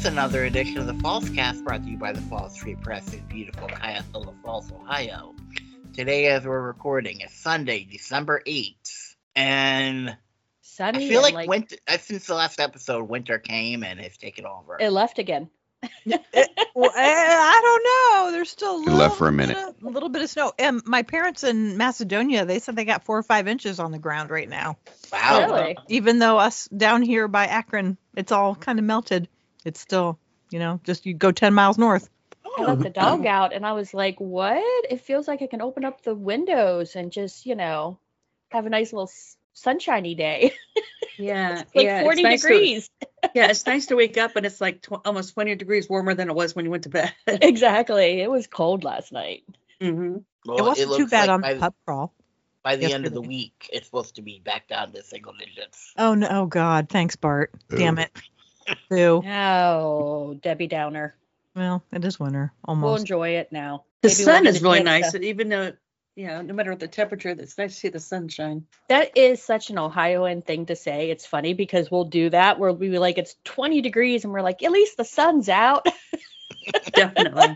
another edition of the Falls Cast, brought to you by the Falls Street Press in beautiful Cuyahoga Falls, Ohio. Today, as we're recording, is Sunday, December 8th, and sunny. I feel like winter, since the last episode, winter came and has taken over. It left again. Well, I don't know. There's still a left for a minute. little bit of snow. And my parents in Macedonia, they said they got 4 or 5 inches on the ground right now. Wow. Really? Even though us down here by Akron, it's all kind of melted. It's still, just you go 10 miles north. I let the dog out and I was like, what? It feels like I can open up the windows and just, have a nice little sunshiny day. Yeah. It's like 40 degrees. It's nice to wake up and it's like almost 20 degrees warmer than it was when you went to bed. Exactly. It was cold last night. Mm-hmm. Well, it wasn't too bad on the pub crawl. By the end of yesterday. the week, it's supposed to be back down to single digits. Oh, no. Oh, God. Thanks, Bart. Ooh. Damn it. Boo. Oh, Debbie Downer. Well, it is winter. We'll Almost. enjoy it now. The Maybe sun we'll is get really a chance nice. to- Even though, no matter what the temperature, it's nice to see the sunshine. That is such an Ohioan thing to say. It's funny because we'll do that where we like, it's 20 degrees and we're like, at least the sun's out. Definitely.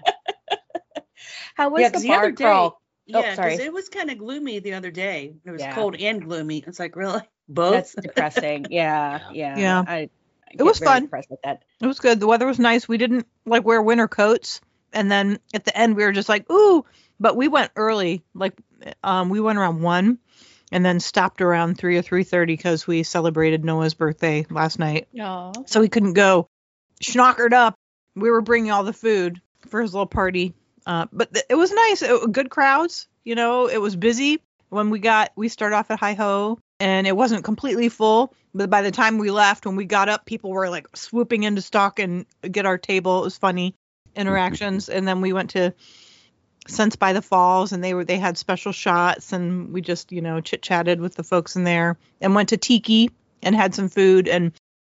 How was the bar crawl? Yeah, sorry. because it was kind of gloomy the other day. It was Yeah. cold and gloomy. It's like, really? Both? That's depressing. Yeah. Yeah. I It was get very fun. depressed with that. It was good. The weather was nice. We didn't wear winter coats. And then at the end, we were just like, ooh, but we went early. Like, we went around 1 and then stopped around 3 or 3:30 because we celebrated Noah's birthday last night. No. So we couldn't go schnockered up. We were bringing all the food for his little party. But it was nice. Good crowds. It was busy. When we started off at Hi Ho and it wasn't completely full. But by the time we left, when we got up, people were like swooping into stock and get our table. It was funny interactions. And then we went to Sense by the Falls and they had special shots and we just, chit chatted with the folks in there and went to Tiki and had some food and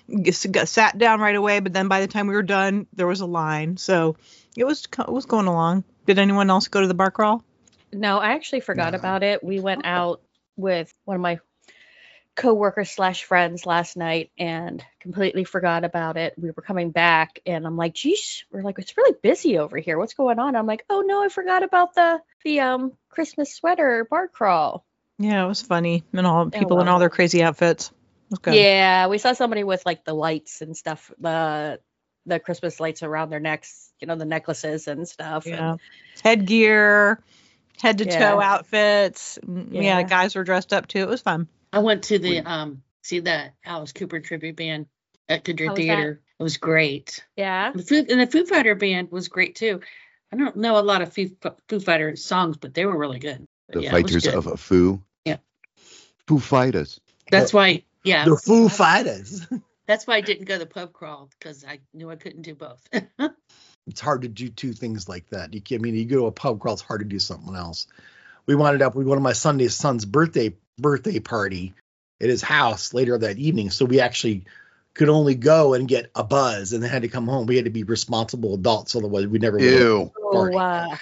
sat down right away. But then by the time we were done, there was a line. So it was going along. Did anyone else go to the bar crawl? No, I actually forgot about it. We went out with one of my co-workers / friends last night and completely forgot about it. We were coming back and I'm like, geez, we're like, it's really busy over here. What's going on? I'm like, oh no, I forgot about the Christmas sweater bar crawl. Yeah, it was funny. And all people in all their crazy outfits. It was good. Yeah, we saw somebody with like the lights and stuff, the Christmas lights around their necks, the necklaces and stuff. Yeah. And, Headgear, head to toe Yeah. outfits. Yeah, Yeah. guys were dressed up too. It was fun. I went to the, see the Alice Cooper tribute band at Goodyear How was Theater. It was great. yeah. The Foo Fighter band was great too. I don't know a lot of Foo Fighter songs, but they were really good. But The yeah, it was fighters good. of a Foo. Yeah. Foo Fighters. That's why, yeah. The Foo Fighters. That's why I didn't go to the pub crawl because I knew I couldn't do both. It's hard to do two things like that. You go to a pub crawl, it's hard to do something else. We wound up with one of my son's birthday party at his house later that evening. So we actually could only go and get a buzz and then had to come home. We had to be responsible adults. Otherwise we never would. Ew. Oh,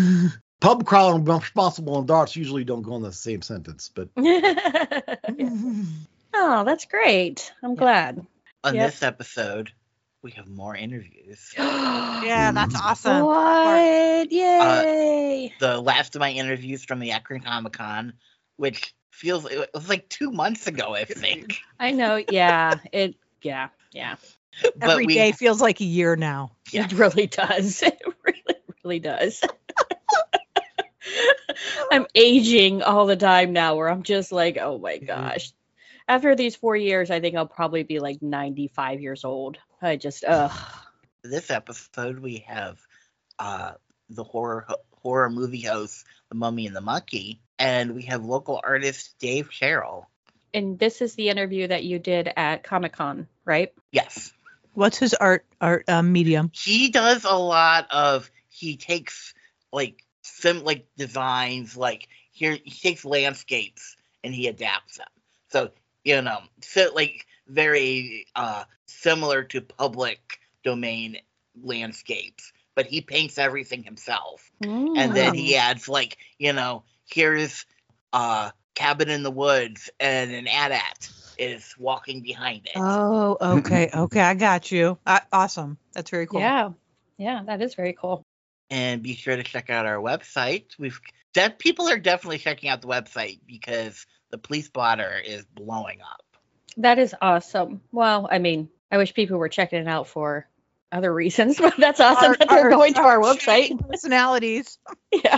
Pub crawl and responsible adults usually don't go in the same sentence, but Oh, that's great. I'm glad. On Yep. this episode, we have more interviews. Yeah, that's awesome. What? Yay! The last of my interviews from the Akron Comic Con, which it was like 2 months ago, I think. I know. Yeah. Yeah. But Every day feels like a year now. Yeah. It really does. It really does. I'm aging all the time now where I'm just like, oh my gosh. After these 4 years, I think I'll probably be like 95 years old. I just, This episode, we have the horror movie host, The Mummy and the Monkey, and we have local artist Dave Sherrill. And this is the interview that you did at Comic-Con, right? Yes. What's his art medium? He does a lot of, he takes designs, he takes landscapes and he adapts them. So, very similar to public domain landscapes, but he paints everything himself. And then he adds here's Cabin in the Woods and an AT-AT. is walking behind it. Oh, okay. Okay. I got you. Awesome. That's very cool. Yeah, that is very cool. And be sure to check out our website. People are definitely checking out the website because the police blotter is blowing up. That is awesome. Well, I mean, I wish people were checking it out for other reasons, but that's awesome that they're going to our website. Personalities. Yeah.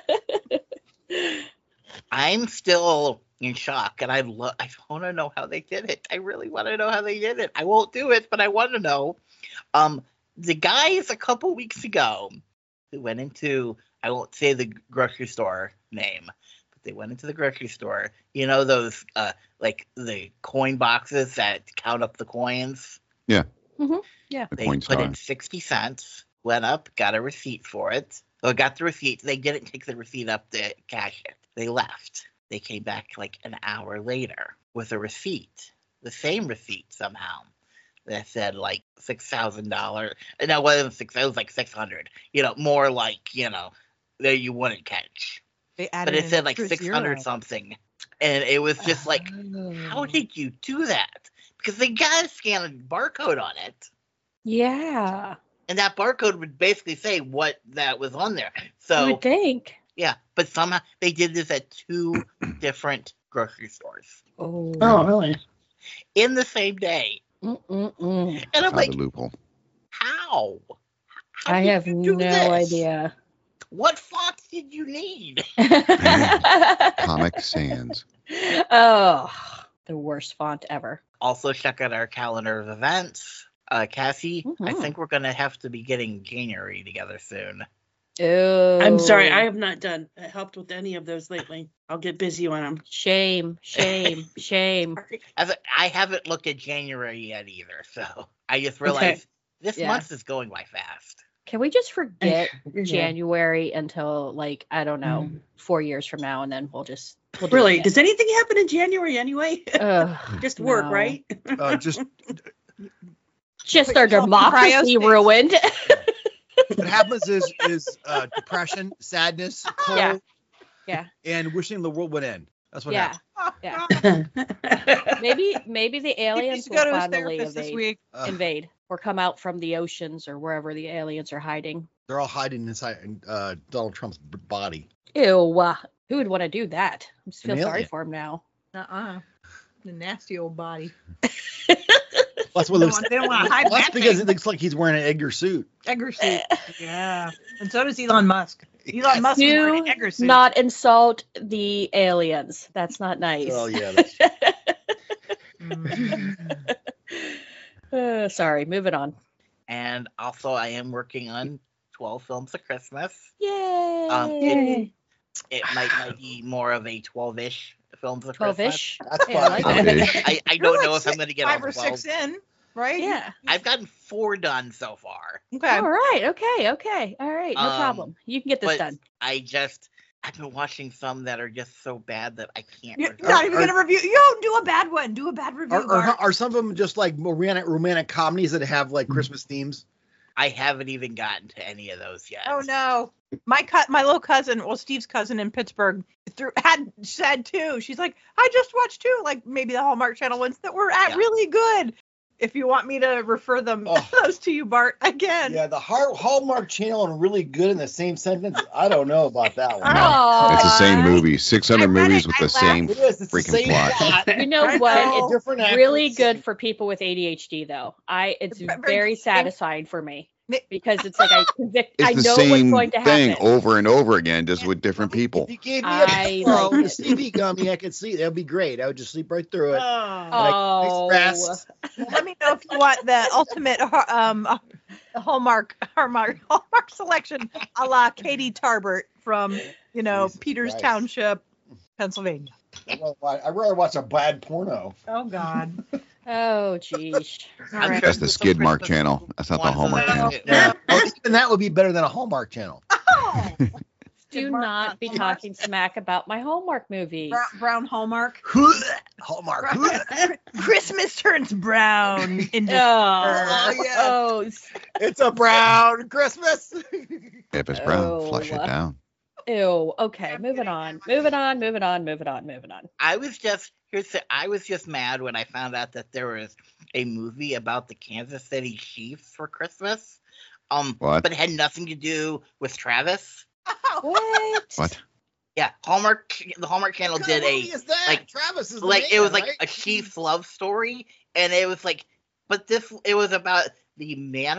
I'm still in shock, and I want to know how they did it. I really want to know how they did it. I won't do it, but I want to know. The guys a couple weeks ago who went into, I won't say the grocery store name, but they went into the grocery store. You know those like the coin boxes that count up the coins? Yeah. Mm-hmm. Yeah. The They coin put in star. 60 cents, went up, got a receipt for it. Well, got the receipt. They didn't take the receipt up to cash it. They left. They came back like an hour later with a receipt, the same receipt somehow, that said like $6,000. No, it wasn't six. It was like 600. More like that you wouldn't catch. They But added it an said like extra 600 zero. something, and it was just like, how did you do that? Because they gotta scan a barcode on it. Yeah. And that barcode would basically say what that was on there. You So, would think. yeah, but somehow they did this at 2 different grocery stores Oh. Oh, really? in the same day. Mm-mm-mm. And I'm Found like, a loophole. how? How I did have you no do this? idea. What fonts did you need? Comic Sans. Oh, the worst font ever. Also, check out our calendar of events. Cassie, I Mhm. think we're going to have to be getting January together soon. Oh. I'm sorry, I have not helped with any of those lately. I'll get busy on them. Shame, shame, shame. I haven't looked at January yet either, so I just realized this Yeah. month is going by fast. Can we just forget You're good. January until like, I don't know, 4 years from now, and then we'll do Really? it Does anything happen in January anyway? again. Ugh, Just work, no. right? Just our Put yourself in democracy cryo ruined. What happens is depression, sadness, cold, Yeah. Yeah. and wishing the world would end. That's what Yeah. happens. Yeah. Maybe the He aliens needs to will go to his finally therapist this week. invade or come out from the oceans or wherever the aliens are hiding. They're all hiding inside Donald Trump's body. Ew. Who would want to do that? I just feel An sorry alien. for him now. The nasty old body. That's what They looks. don't want to hide That's that because thing. it looks like he's wearing an Edgar suit. Edgar suit. Yeah. And so does Elon Musk. Elon Musk is wearing Do an Edgar suit. not insult the aliens. That's not nice. Oh yeah. That's, Sorry, moving on. And also, I am working on 12 films of Christmas. Yay! It might be more of a 12-ish films of Christmas. 12-ish. that's Yeah, I like fine. that. Okay. I You're don't like know if I'm going to get all 5 or 12. 6 in, right? Yeah. I've gotten 4 done so far. Okay. All right. Okay. All right. No problem. You can get this But done. I've been watching some that are just so bad that I can't. You're review. not even going to review. Yo, do a bad one. Do a bad review. Bart. Are some of them just like romantic comedies that have like Christmas themes? I haven't even gotten to any of those yet. Oh no. My little cousin, well, Steve's cousin in Pittsburgh, had said too. She's like, I just watched 2, like maybe the Hallmark Channel ones that were really good. If you want me to refer them those to you, Bart, again. Yeah, the Hallmark Channel and really good in the same sentence. I don't know about that one. Aw. It's the same movie. 600 I read movies it, with I the same It is. It's the freaking same plot. You know I what? know. It's Different really actors. good for people with ADHD, though. It's Very very good. satisfying for me Ni- because it's like I It's I the know same what's going to thing happen. over and over again, just with different people. If you gave me I like a it. CB gummy, I could sleep. That would be great. I would just sleep right through it. Oh, Nice rest. Let me know if you want the ultimate Hallmark selection, a la Katie Tarbert from Jesus Peters Christ. Township, Pennsylvania. I'd rather watch a bad porno. Oh God. oh, geez. All right. That's the Skid Mark channel. That's not the Hallmark channel. Yeah. Well, even that would be better than a Hallmark Channel. Oh. Do not be talking smack about my Hallmark movies. Brown Hallmark. Hallmark. Christmas turns brown in Oh, yeah. oh, It's a brown Christmas. If it's brown, Oh. flush it down. Ew. Okay, moving on. Moving on. I was just mad when I found out that there was a movie about the Kansas City Chiefs for Christmas. What? But it had nothing to do with Travis. What? Yeah, the Hallmark Channel What did kind of movie is that? like Travis is the like it man, was like right? a Chiefs love story, and it was like, but it was about the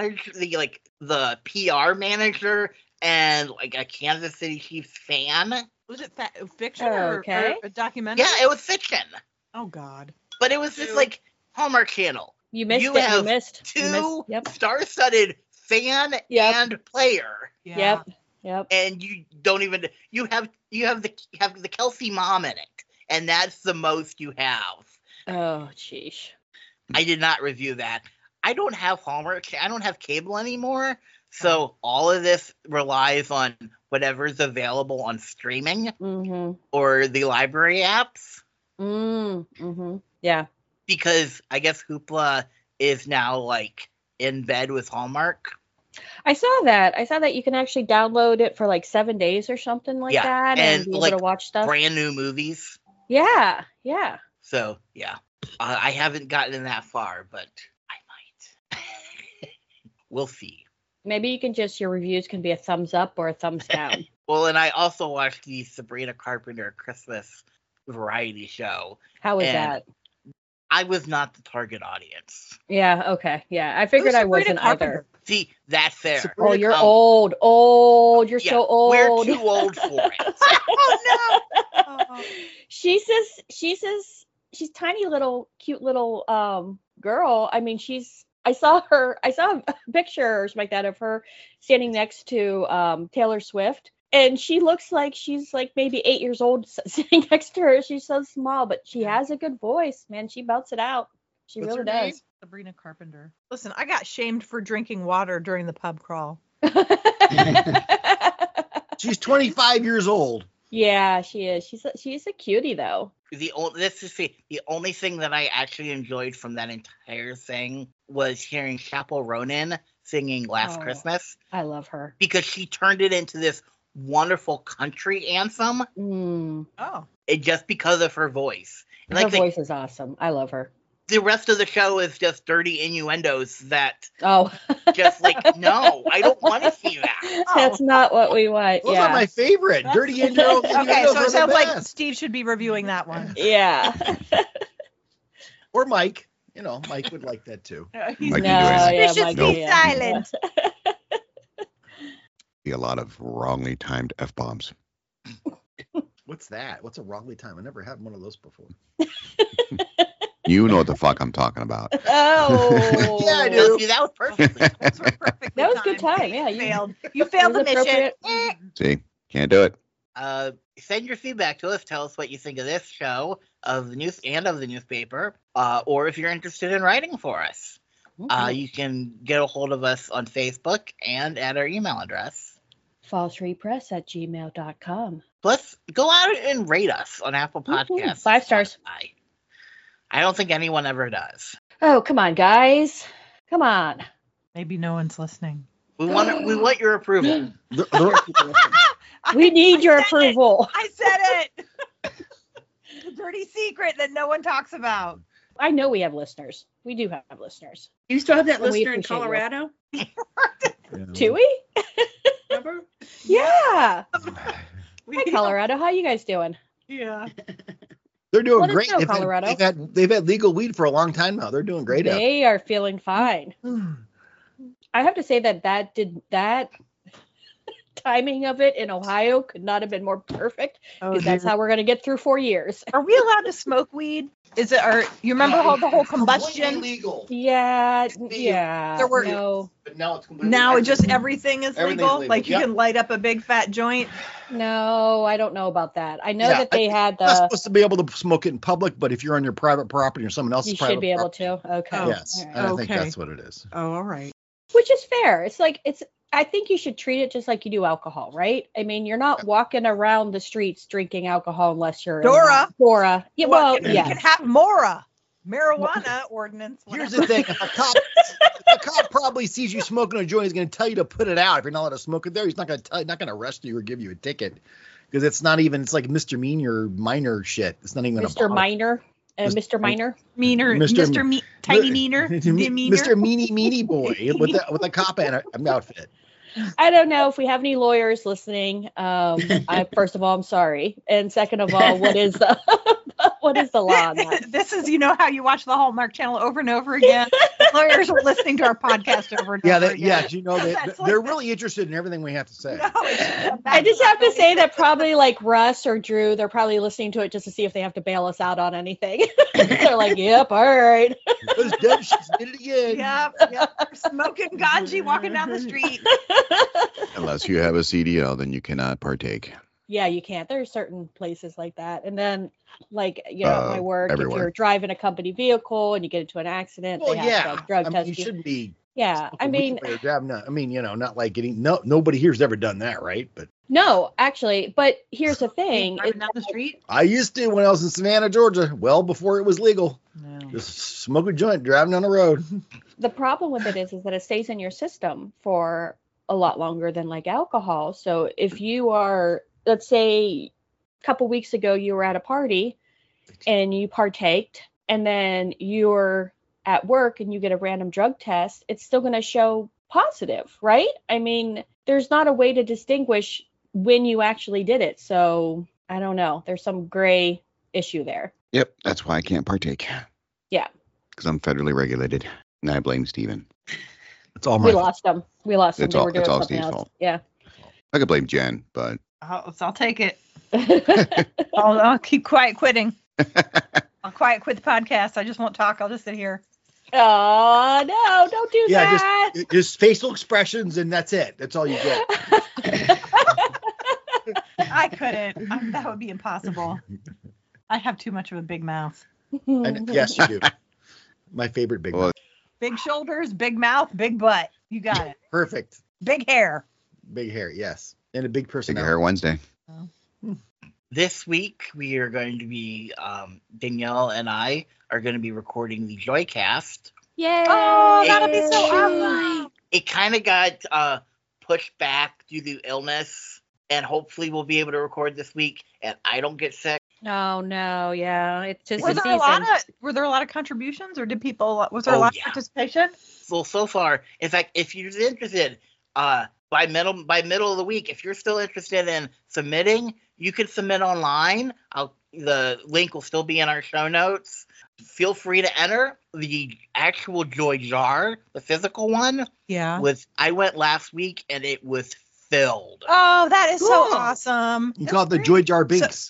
PR manager and like a Kansas City Chiefs fan. Was it fiction Okay. or a documentary? Yeah, it was fiction, Oh God. but it was just like Hallmark Channel. You missed You it. have You missed. Two Yep. star-studded fan Yep. and player, Yeah. Yep. and you don't even you have the Kelsey mom in it, and that's the most you have. Oh, sheesh. I did not review that. I don't have Hallmark. I don't have cable anymore, so all of this relies on whatever's available on streaming Mm-hmm. or the library apps. Mm-hmm. Yeah. Because I guess Hoopla is now like in bed with Hallmark. I saw that you can actually download it for like 7 days or something like Yeah, that and, and be like, able to watch stuff. Brand new movies. Yeah. Yeah. So yeah, I haven't gotten that far, but I might. We'll see. Maybe you can your reviews can be a thumbs up or a thumbs down. Well, and I also watched the Sabrina Carpenter Christmas variety show. How was And that? I was not the target audience. Yeah. Okay. Yeah. I figured I Sabrina wasn't Carpenter? either. See, that's fair. Sabrina Oh, you're Um, old. You're Yeah, so old. we're too old for it. Oh no. she's tiny little cute little girl. I mean, I saw a picture or something like that of her standing next to Taylor Swift, and she looks like she's like maybe 8 years old sitting next to her. She's so small, but she has a good voice, man. She belts it out. She What's really her name? does. Sabrina Carpenter. Listen, I got shamed for drinking water during the pub crawl. She's 25 years old. Yeah, she is. She's a cutie though. The only thing that I actually enjoyed from that entire thing was hearing Chappell Ronan singing Last Oh. Christmas, I love her. because she turned it into this wonderful country anthem, Oh. just because of her voice. And Her like voice is awesome. I love her. the rest of the show is just dirty innuendos that Oh, just like, no, I don't want to see that. that's not what we want. Those Yeah. are my favorite. Dirty innuendos. Okay, so are it the sounds like best. Steve should be reviewing that one. Yeah. Or Mike. You know, Mike would like that too. He's Mike No, can do it. yeah, suspicious, Mike, be yeah. silent. Be a lot of wrongly timed F-bombs. What's that? What's a wrongly time? I never had one of those before. You know what the fuck I'm talking about. Oh. Yeah, I do. No, see, that was perfect. Those were perfectly That was good timed. time. Yeah, You you failed. You it failed was the mission. appropriate. See, can't do it. Send your feedback to us. Tell us what you think of this show, of the news and of the newspaper, or if you're interested in writing for us. You can get a hold of us on Facebook and at our email address. falserepress@gmail.com. Plus, go out and rate us on Apple Podcasts. 5 stars. I don't think anyone ever does. Oh, come on, guys. Come on. Maybe no one's listening. We want your approval. We need your I said it. approval. I said it. The dirty secret that no one talks about. I know we have listeners. We do have listeners. You still have that And we listener in appreciate you. Colorado? Do we? Remember? Yeah. Hi, Colorado. How you guys doing? Yeah. They're doing Let us great. know, Colorado. They've had legal weed for a long time now. They're doing great out They are feeling fine. there. I have to say that timing of it in Ohio could not have been more perfect, because that's how we're going to get through 4 years. Are we allowed to smoke weed? Is it? Or you remember how the whole combustion? legal. Yeah, legal. yeah. There were- no, But now it's completely Now just everything is Everything's legal. legal. Like you Yep. can light up a big fat joint. no, I don't know about that. I know Yeah, that they had You're not the. supposed to be able to smoke it in public, but if you're on your private property or someone else's You private should be able property, to. Okay. Oh, yes, All right. and I think Okay. that's what it is. Oh, all right. Which is fair. It's like I think you should treat it just like you do alcohol, right? I mean, you're not walking around the streets drinking alcohol unless you're Dora. Dora. Yeah, well, You yes. can have Mora. marijuana ordinance. Here's whatever. the thing: if a cop probably sees you smoking a joint, he's going to tell you to put it out. If you're not allowed to smoke it there, he's not going to arrest you or give you a ticket because it's not even. It's like misdemeanor minor shit. It's not even Mr. Minor. Mr. Minor. Meaner, Tiny Meaner, demeanor. Mr. Meanie Boy with a cop outfit. I don't know if we have any lawyers listening. First of all, I'm sorry, and second of all, what is the law on that? This is, how you watch the Hallmark Channel over and over again. Lawyers are listening to our podcast over and over again. They're really interested in everything we have to say. No, I just have to say that probably like Russ or Drew, they're probably listening to it just to see if they have to bail us out on anything. They're like, yep, all right. Those dead shits did it again. Yep. Smoking ganji walking down the street. Unless you have a CDL, then you cannot partake. Yeah, you can't. There are certain places like that. And then, like, at my work, everywhere. if you're driving a company vehicle and you get into an accident, they have to drug test you shouldn't be. Yeah, I mean, not like getting nobody here's ever done that, right? But no, actually, but here's the thing. Driving down the street. I used to when I was in Savannah, Georgia, well before it was legal. No. Just smoke a joint, driving down the road. The problem with it is that it stays in your system for a lot longer than like alcohol. So if you are, let's say, a couple weeks ago you were at a party and you partaked, and then you're at work and you get a random drug test, it's still going to show positive, right? I mean, there's not a way to distinguish when you actually did it. So I don't know. There's some gray issue there. Yep, that's why I can't partake. Yeah. Because I'm federally regulated, and I blame Steven. It's all We lost them. They were doing it's all something Steve's else. fault. Yeah. I could blame Jen, but I'll take it. I'll keep quiet quitting. I'll quiet quit the podcast. I just won't talk. I'll just sit here. Oh, no, don't do that. Just facial expressions and that's it. That's all you get. I couldn't. That would be impossible. I have too much of a big mouth. And yes, you do. My favorite big mouth. Big shoulders, big mouth, big butt. You got it. Perfect. Big hair. Big hair, yes. And a big Big personality. Hair Wednesday. This week we are going to be Danielle and I are going to be recording the Joycast. Yay. Oh, that'll be so awesome. It kind of got pushed back due to illness, and hopefully we'll be able to record this week and I don't get sick. Oh, no, yeah. It's just Were the there season. a lot of contributions, or was there a lot of participation? So far, in fact, if you're interested, by middle of the week, if you're still interested in submitting, you can submit online. The link will still be in our show notes. Feel free to enter. The actual Joy Jar, the physical one, Yeah. I went last week and it was filled. Oh, that is so Cool. awesome. You call it the Joy Jar Binks.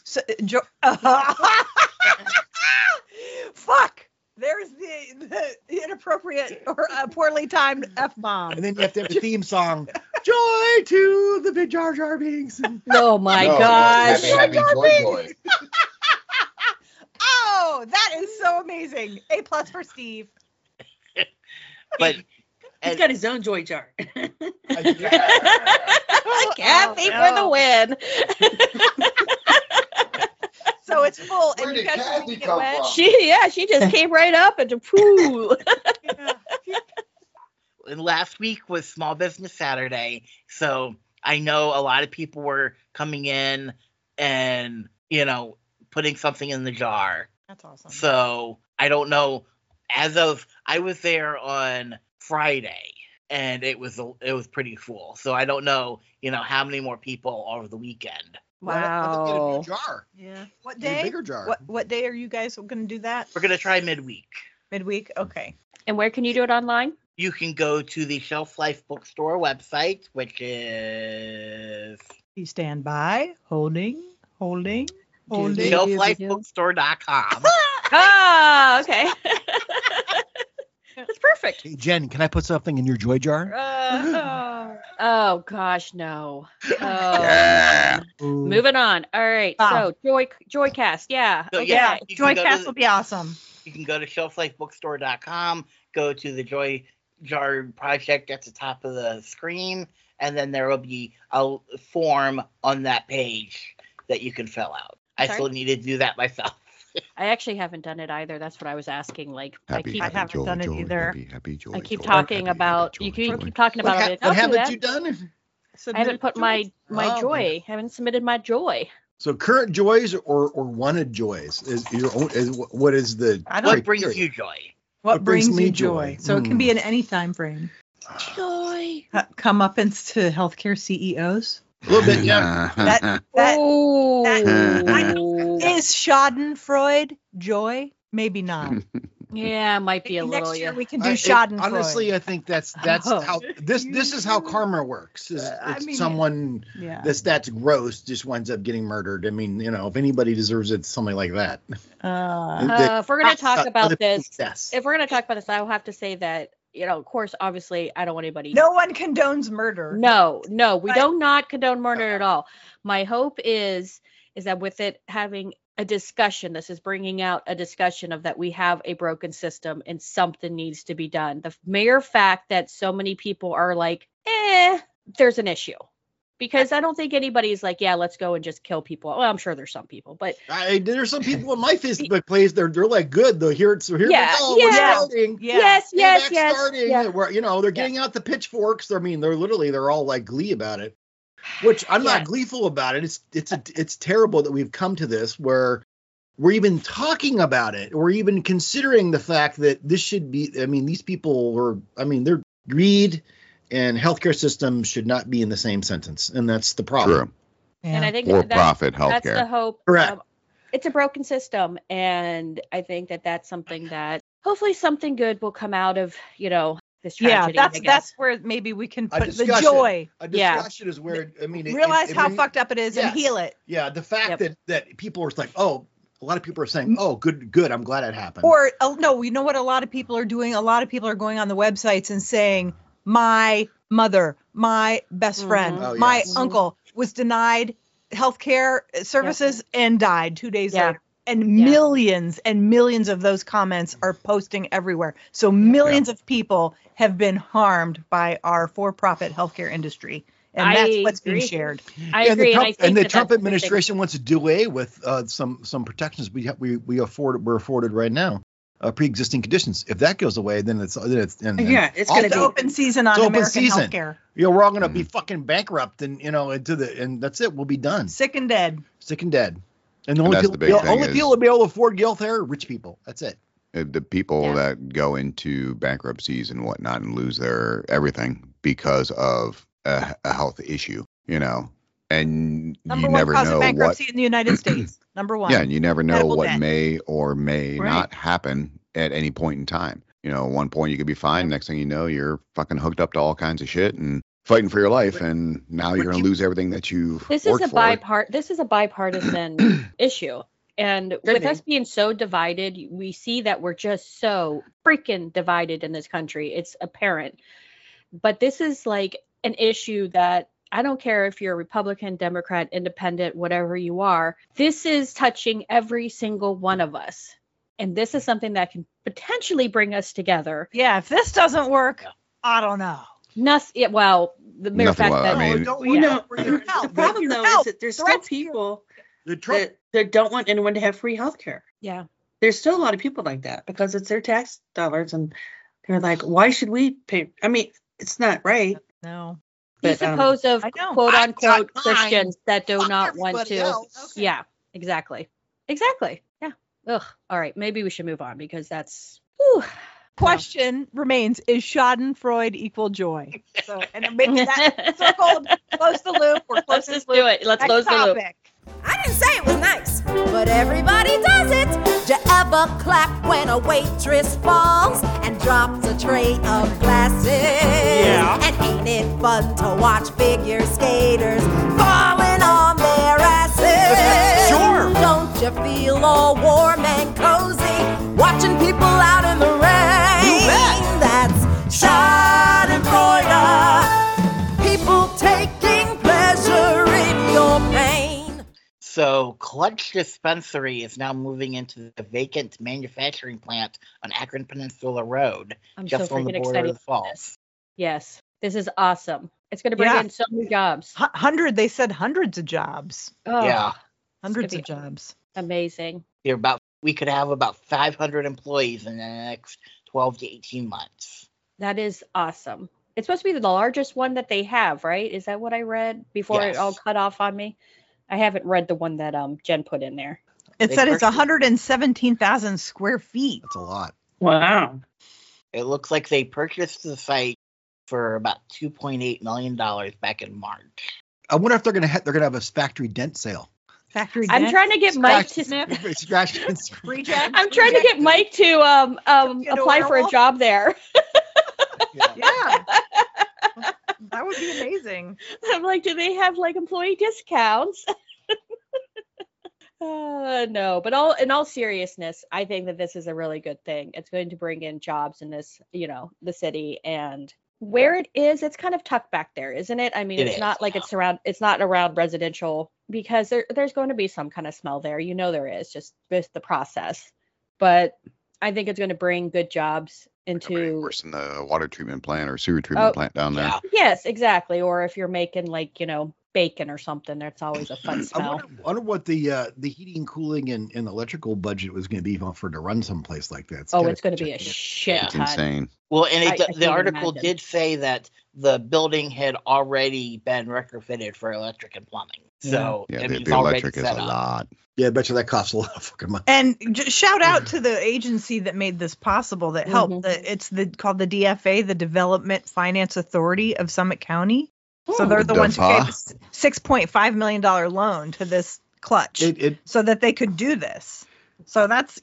Fuck. There's the inappropriate or poorly timed F-bomb. And then you have to have a theme song. Joy to the big Jar Jar Binks. Oh, my gosh. Happy joy. Oh, that is so amazing. A+ for Steve. But He's got his own joy jar. Kathy for the win. So it's full. Where and you did guys Kathy can get come wet. from? She just came right up and poo. and last week was Small Business Saturday, so I know a lot of people were coming in and, putting something in the jar. That's awesome. So I don't know. I was there on Friday and it was pretty full. So I don't know, how many more people over the weekend. Wow. Get a Wow. new jar. Yeah. What Get a day? bigger jar. What day are you guys going to do that? We're gonna try midweek. Midweek? Okay. And where can you do it online? You can go to the Shelf Life Bookstore website, which is You stand by. Holding. shelflifebookstore.com. Ah, okay. That's perfect. Hey, Jen, can I put something in your Joy Jar? Oh gosh, no. Oh, Yeah. moving on. All right. Wow. So Joycast, yeah. So, Okay. yeah. You can go Joycast to- will be awesome. You can go to shelflifebookstore.com, go to the Joy Jar project at the top of the screen, and then there will be a form on that page that you can fill out. I Sorry? still need to do that myself. I actually haven't done it either. That's what I was asking. Like, Happy, I happy, haven't joy, done it joy, either. Happy, happy, joy, I keep joy, talking happy, about. happy, You joy, keep joy. talking about it. What I'll do haven't that. you done? I haven't put my Oh, joy. I haven't submitted my joy. So current joys or wanted joys is your own. What is the What brings criteria? you joy? What brings me you joy? So it can be in any time frame. Joy. Come up into healthcare CEOs. A little bit, yeah. That Oh. is Schadenfreude joy? Maybe not. Yeah, might be a Maybe little. next year Yeah. we can do Schadenfreude. Honestly, I think that's Oh. how this is how karma works. I mean, Someone yeah. that's gross just winds up getting murdered. I mean, if anybody deserves it, it's something like that. If we're gonna talk about Other this, people's deaths. if we're gonna talk about this, I'll have to say that of course, obviously, I don't want anybody. No one condones murder. No, we But- do not condone murder at all. My hope is that with it having a discussion, this is bringing out a discussion of that we have a broken system and something needs to be done. The mere fact that so many people are like, there's an issue. Because I don't think anybody's like, yeah, let's go and just kill people. Well, I'm sure there's some people, but There's some people in my Facebook page. They're like good though. Here we go. Yeah. We're starting. Yeah. yes. Starting. Yeah. They're getting out the pitchforks. I mean, they're all like glee about it, which I'm not gleeful about it. It's terrible that we've come to this where we're even talking about it or even considering the fact that this should be. I mean, these people their greed and healthcare system should not be in the same sentence, and that's the problem. True. And I think For-profit that's the healthcare. hope. Correct. It's a broken system, and I think that that's something that hopefully something good will come out of this tragedy. I guess. that's where maybe we can A put the discussion. joy. A Yeah. discussion is where Realize how fucked up it is and Yes. heal it. Yeah, the fact Yep. that people are like, a lot of people are saying, oh, good, I'm glad it happened. Or no, you know what a lot of people are doing? A lot of people are going on the websites and saying, my mother, my best friend, Oh, my yes. uncle was denied healthcare services and died 2 days Yeah. later. And millions and millions of those comments are posting everywhere. So millions of people have been harmed by our for-profit healthcare industry. And I that's what's being agree. shared. I agree, and I think and the that Trump that's the big thing. administration wants to do away with some protections we're afforded right now, pre-existing conditions. If that goes away, then it's it's going It's to be open season on It's open American season. healthcare. we're all gonna be fucking bankrupt and and that's it. We'll be done, Sick and dead. sick and dead. And the And only that's people, the big thing only is- people will be able to afford healthcare are rich people. That's it. The people Yeah. that go into bankruptcies and whatnot and lose their everything because of a health issue, and Number you one never cause know of bankruptcy what. in the United States. Number one. Yeah, and you never know Medical what debt. may or may Right. not happen at any point in time. One point you could be fine. Next thing you know, you're fucking hooked up to all kinds of shit and fighting for your life. And now you're going to lose everything that you've This is worked a for. This is a bipartisan issue. And with be. us being so divided, we see that we're just so freaking divided in this country. It's apparent. But this is like an issue that I don't care if you're a Republican, Democrat, Independent, whatever you are. This is touching every single one of us. And this is something that can potentially bring us together. Yeah, if this doesn't work, I don't know. Nothing. Well, the mere Nothing fact well, that I mean- The problem though is that there's still Threats to people The Trump, that don't want anyone to have free healthcare. yeah. There's still a lot of people like that because it's their tax dollars and they're like, why should we pay? I mean, it's not right. No. You But, suppose of I know. quote I unquote got mine. Christians that do Fuck not want everybody to. else. Yeah, exactly. Yeah. Ugh. All right. Maybe we should move on because that's. Whew. Question remains: is Schadenfreude equal joy? So, and maybe that circled, close the loop. We're Let's close just the do loop. it. Let's Next close the loop. topic. I didn't say it was nice, but everybody does it. Do you ever clap when a waitress falls and drops a tray of glasses? Yeah. And ain't it fun to watch figure skaters falling on their asses? Sure. Don't you feel all warm and cozy watching people out in the rain? You bet. That's Schadenfreude. People taking pleasure in your pain. So, Clutch Dispensary is now moving into the vacant manufacturing plant on Akron Peninsula Road, I'm so just on the freaking border excited. of the falls. Yes. This is awesome. It's going to bring Yeah. in so many jobs. They said hundreds of jobs. Oh, Yeah, Hundreds gonna of be- jobs. Amazing. there are about we could have about 500 employees in the next 12 to 18 months. That is awesome. It's supposed to be the largest one that they have, right? Is that what I read before it all Yes. cut off on me? I haven't read the one that Jen put in there. It They said it's purchased- 117,000 square feet. That's a lot. Wow. It looks like they purchased the site for about $2.8 million back in March. I wonder if they're gonna have a factory dent sale. Factory I'm dent. trying to get Mike to. Scratch. Reject. I'm trying to get Mike to Get a apply for a werewolf? job there. Yeah. That would be amazing. I'm like, do they have like employee discounts? No, but in all seriousness, I think that this is a really good thing. It's going to bring in jobs in this, the city, and where it is, it's kind of tucked back there, isn't it? I mean, It it's is, not like it's not around residential, because there's going to be some kind of smell there. There is, just with the process. But I think it's going to bring good jobs into. Worse than the water treatment plant or sewer treatment plant down there. Yeah. Yes, exactly. Or if you're making like, bacon or something, that's always a fun I smell. wonder what the heating, cooling, and electrical budget was going to be for to run someplace like that. It's going to be a shit It's ton. insane. Well, and I can't the article imagine. did say that the building had already been retrofitted for electric and plumbing. So Yeah, I mean, the it's already electric is set a up. lot. Yeah, I bet you that costs a lot of fucking money. And just shout out to the agency that made this possible, that helped. It's called the DFA, the Development Finance Authority of Summit County. So they're the ones who gave us $6.5 million loan to this clutch so that they could do this. So that's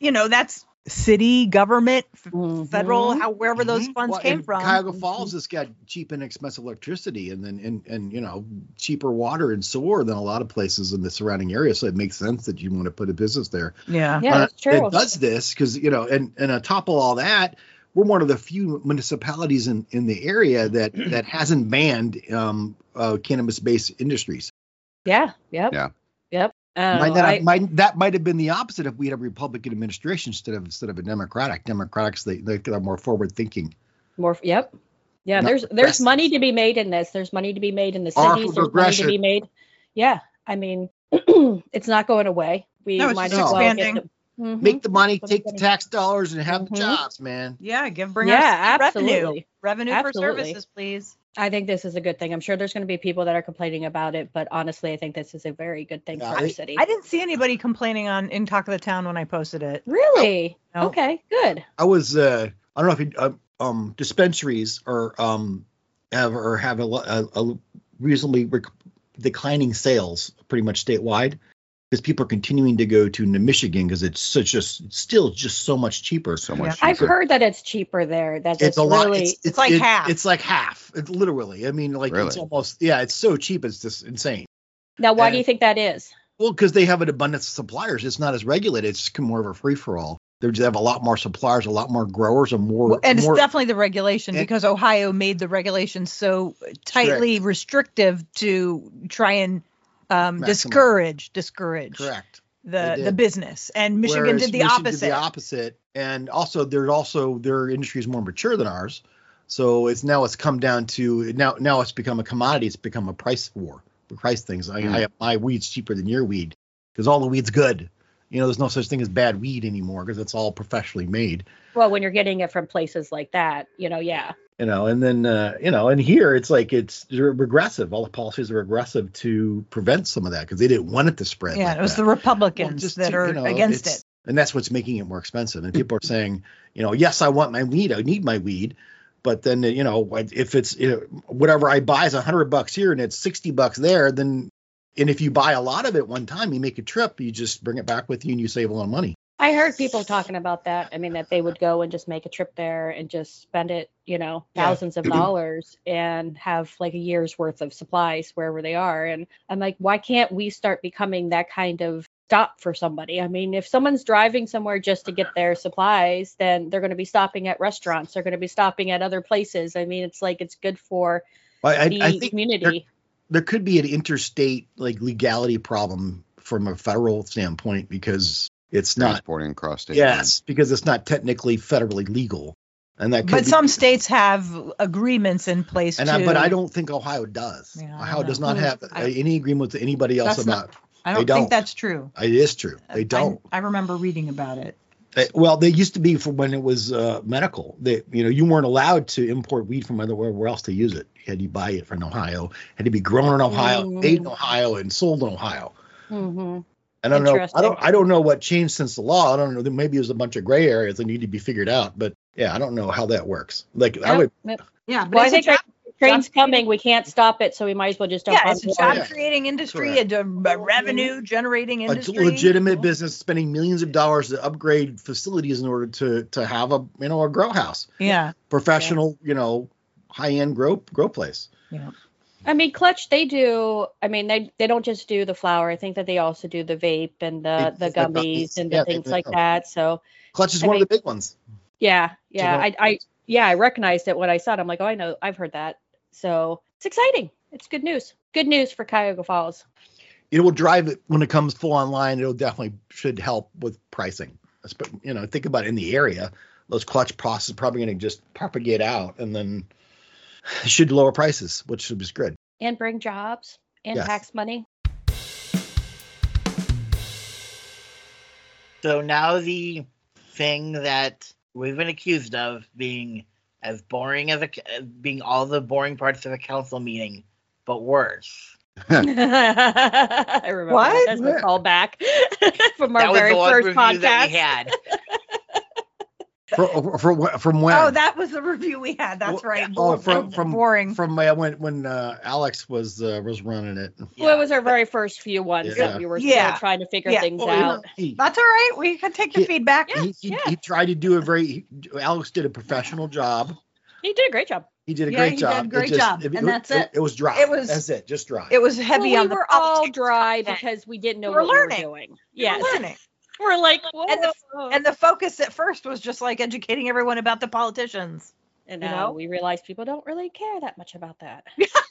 city, government, federal, wherever those funds came from. Cuyahoga Falls has got cheap and inexpensive electricity, and then and cheaper water and sewer than a lot of places in the surrounding area. So it makes sense that you want to put a business there. Yeah. Yeah, that's true. It does this because and on top of all that, we're one of the few municipalities in the area that hasn't banned cannabis-based industries. Yeah. Yep. Yeah. Yep. I That might have been the opposite if we had a Republican administration instead of a Democratic. Democrats they're more forward thinking. more. Yep. Yeah. Not There's progressive. money to be made in this. There's money to be made in the Or cities. for There's money to progression. be made. Yeah. I mean, it's not going away. We No, it's might just as well expanding. get Make the money, That's what take I'm the saying. tax dollars, and have the Mhm. jobs, man. Yeah, bring Yeah, us revenue. absolutely. Revenue for Absolutely. services, please. I think this is a good thing. I'm sure there's going to be people that are complaining about it, but honestly, I think this is a very good thing Yeah, for our city. I didn't see anybody complaining in Talk of the Town when I posted it. Really? No. Okay, good. I was I don't know if you, dispensaries have a reasonably declining sales pretty much statewide because people are continuing to go to Michigan because it's still just so much cheaper. So much I've cheaper. heard that it's cheaper there. That It's a lot. really. It's like half. It's like half. It's literally. I mean, like it's Really? almost. Yeah, it's so cheap. It's just insane. Now, why do you think that is? Well, because they have an abundance of suppliers. It's not as regulated. It's more of a free for all. They have a lot more suppliers, a lot more growers, and more. And it's more, definitely the regulation And- because Ohio made the regulations so tightly restrictive to try and discourage correct. the did. business. And Michigan Whereas did the Michigan opposite. Did the opposite, and also their industry is more mature than ours. So it's come down to now it's become a commodity. It's become a price war. We price things. I have my weed's cheaper than your weed because all the weed's good. There's no such thing as bad weed anymore because it's all professionally made. Well, when you're getting it from places like that, yeah. And then and here it's like they're regressive. All the policies are regressive to prevent some of that because they didn't want it to spread. Yeah, like it was that. the Republicans Just that to, are against it's- it. And that's what's making it more expensive. And people are saying, yes, I want my weed. I need my weed. But then, if it's whatever I buy is $100 here and it's $60 there, then and if you buy a lot of it one time, you make a trip, you just bring it back with you and you save a lot of money. I heard people talking about that. I mean, that they would go and just make a trip there and just spend it, thousands of dollars and have like a year's worth of supplies wherever they are. And I'm like, why can't we start becoming that kind of stop for somebody? I mean, if someone's driving somewhere just to get their supplies, then they're going to be stopping at restaurants. They're going to be stopping at other places. I mean, it's like it's good for I the think community. there could be an interstate legality problem from a federal standpoint because it's not. Transporting across state Yes, because it's not technically federally legal. And that could But be, some states have agreements in place but I don't think Ohio does. Yeah, I Ohio don't does know. not have any agreement with anybody else That's about. I They don't don't. think that's true. It is true. They don't. I remember reading about it. Well, they used to be for when it was medical. You weren't allowed to import weed from anywhere else to use it. You had to buy it from Ohio. It had to be grown in Ohio, made in Ohio, and sold in Ohio. Mm-hmm. I don't know. Interesting. I don't know what changed since the law. I don't know. Maybe there's a bunch of gray areas that need to be figured out. But yeah, I don't know how that works. Like I would. Yeah, but Well, I it's a think job, train's coming. We can't stop it, so we might as well just jump on it's a board. job Yeah. creating industry, Correct. a revenue generating A industry. legitimate business spending millions of dollars to upgrade facilities in order to have a grow house, Yeah. professional, high end grow place. Yeah. I mean, Clutch, they do. I mean, they don't just do the flower. I think that they also do the vape and the The gummies gummies. and Yeah, the they things do. like that. So Clutch is I one mean- of the big ones. yeah. know- I recognized it when I saw it. I'm like, oh, I know, I've heard that. So it's exciting. It's good news. Good news for Cuyahoga Falls. It will drive it when it comes full online. It'll definitely should help with pricing. Think about it in the area. Those Clutch processes are probably going to just propagate out, and then it should lower prices, which is good. And bring jobs and Yes. tax money. So now the thing that we've been accused of being as boring as being all the boring parts of a council meeting, but worse. I remember What? that as a callback from That our was very the one first review that we podcast. had. From when? Oh, that was the review we had. That's right. Oh, from boring. From when Alex was running it. Well, it was our very first few ones Yeah. that we were Yeah. still trying to figure Yeah. things Well, out. That's all right. We can take the He- feedback. He tried to do Alex did a professional job. He did a great job. He did a Yeah, great he job. did a great It just- job, and that's it. It was dry. It was- That's it. Just dry. It was heavy Well, on we the were all politics. dry because we didn't know We were what learning. we were doing. We were Yes. learning. We're like, And the focus at first was just like educating everyone about the politicians. and you now know? we realize people don't really care that much about that.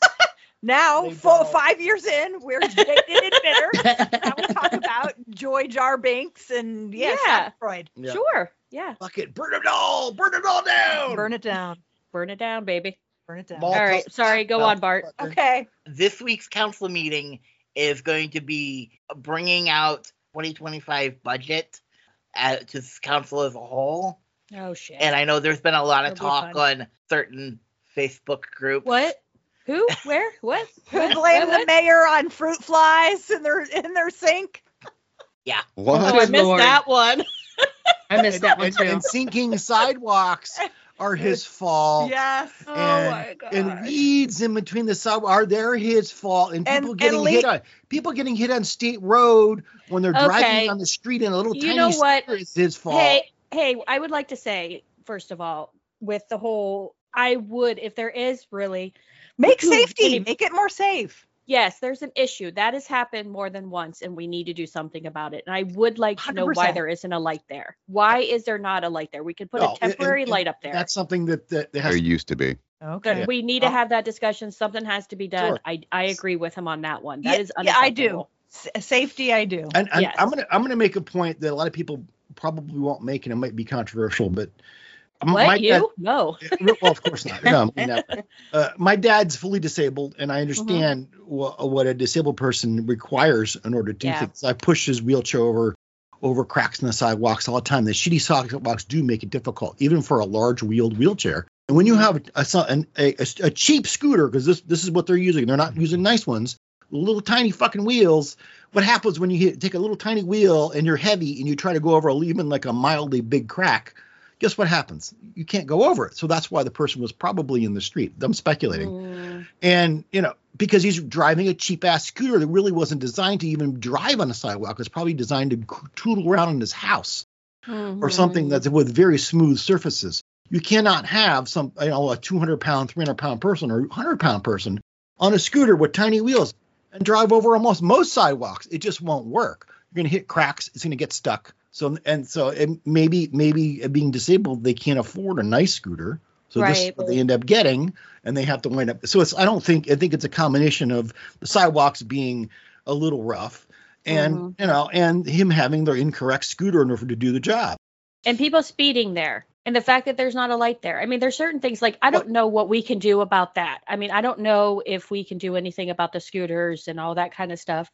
Now, They don't. 5 years in, we're jaded and bitter. Now we talk about Joy Jar Binks and Yeah. Freud. Yeah. Sure. Yeah. Fuck it. Burn it all down. Burn it down. Burn it down, baby. Burn it down. Ball All right. toss- Sorry. Go on, Bart. Okay. This week's council meeting is going to be bringing out 2025 budget to the council as a whole. Oh, shit. And I know there's been a lot of It'll be talk fun. on certain Facebook groups. What? Who? Where? What? Who What? blamed What? the mayor on fruit flies in their sink? What? Oh, I Good missed Lord. that one. I missed that one And, too. and sinking sidewalks are his fault. Yes. Oh, And, my God. and weeds in between the sidewalk are they're his fault. And And- people and getting leak- hit on State Road when they're Okay. driving on the street in a little You tiny know what? scooter is his fault. Hey, I would like to say, first of all, with the whole, I would, if there is really, Make Ooh, safety. any- Make it more safe. yes, there's an issue that has happened more than once, and we need to do something about it. And I would like to know why 100%. there isn't a light there. Why is there not a light there? We could put No, a temporary and light up there. That's something that There has used to be. Okay. We need to have that discussion. Something has to be done. Sure. I agree with him on that one. That is yeah, I do. unacceptable. Safety, I do. and Yes. I'm gonna make a point that a lot of people probably won't make, and it might be controversial, but What? my You? dad- No. well, of course not. No, never. My dad's fully disabled, and I understand what a disabled person requires in order to do Yeah. things. I push his wheelchair over cracks in the sidewalks all the time. The shitty sidewalks do make it difficult, even for a large wheeled wheelchair. And when you have a cheap scooter, because this is what they're using, they're not using nice ones, little tiny fucking wheels. What happens when you take a little tiny wheel and you're heavy and you try to go over even like a mildly big crack? Guess what happens? You can't go over it. So that's why the person was probably in the street. I'm speculating. Mm, And, because he's driving a cheap ass scooter that really wasn't designed to even drive on a sidewalk. It's probably designed to tootle around in his house or something that's with very smooth surfaces. You cannot have a 200-pound, 300-pound person or 100-pound person on a scooter with tiny wheels and drive over almost most sidewalks. It just won't work. You're going to hit cracks. It's going to get stuck. So maybe being disabled, they can't afford a nice scooter. So this is Right. what they end up getting, and they have to wind up. So I think it's a combination of the sidewalks being a little rough, and and him having the incorrect scooter in order to do the job. And people speeding there. And the fact that there's not a light there. I mean, there's certain things like I don't know what we can do about that. I mean, I don't know if we can do anything about the scooters and all that kind of stuff.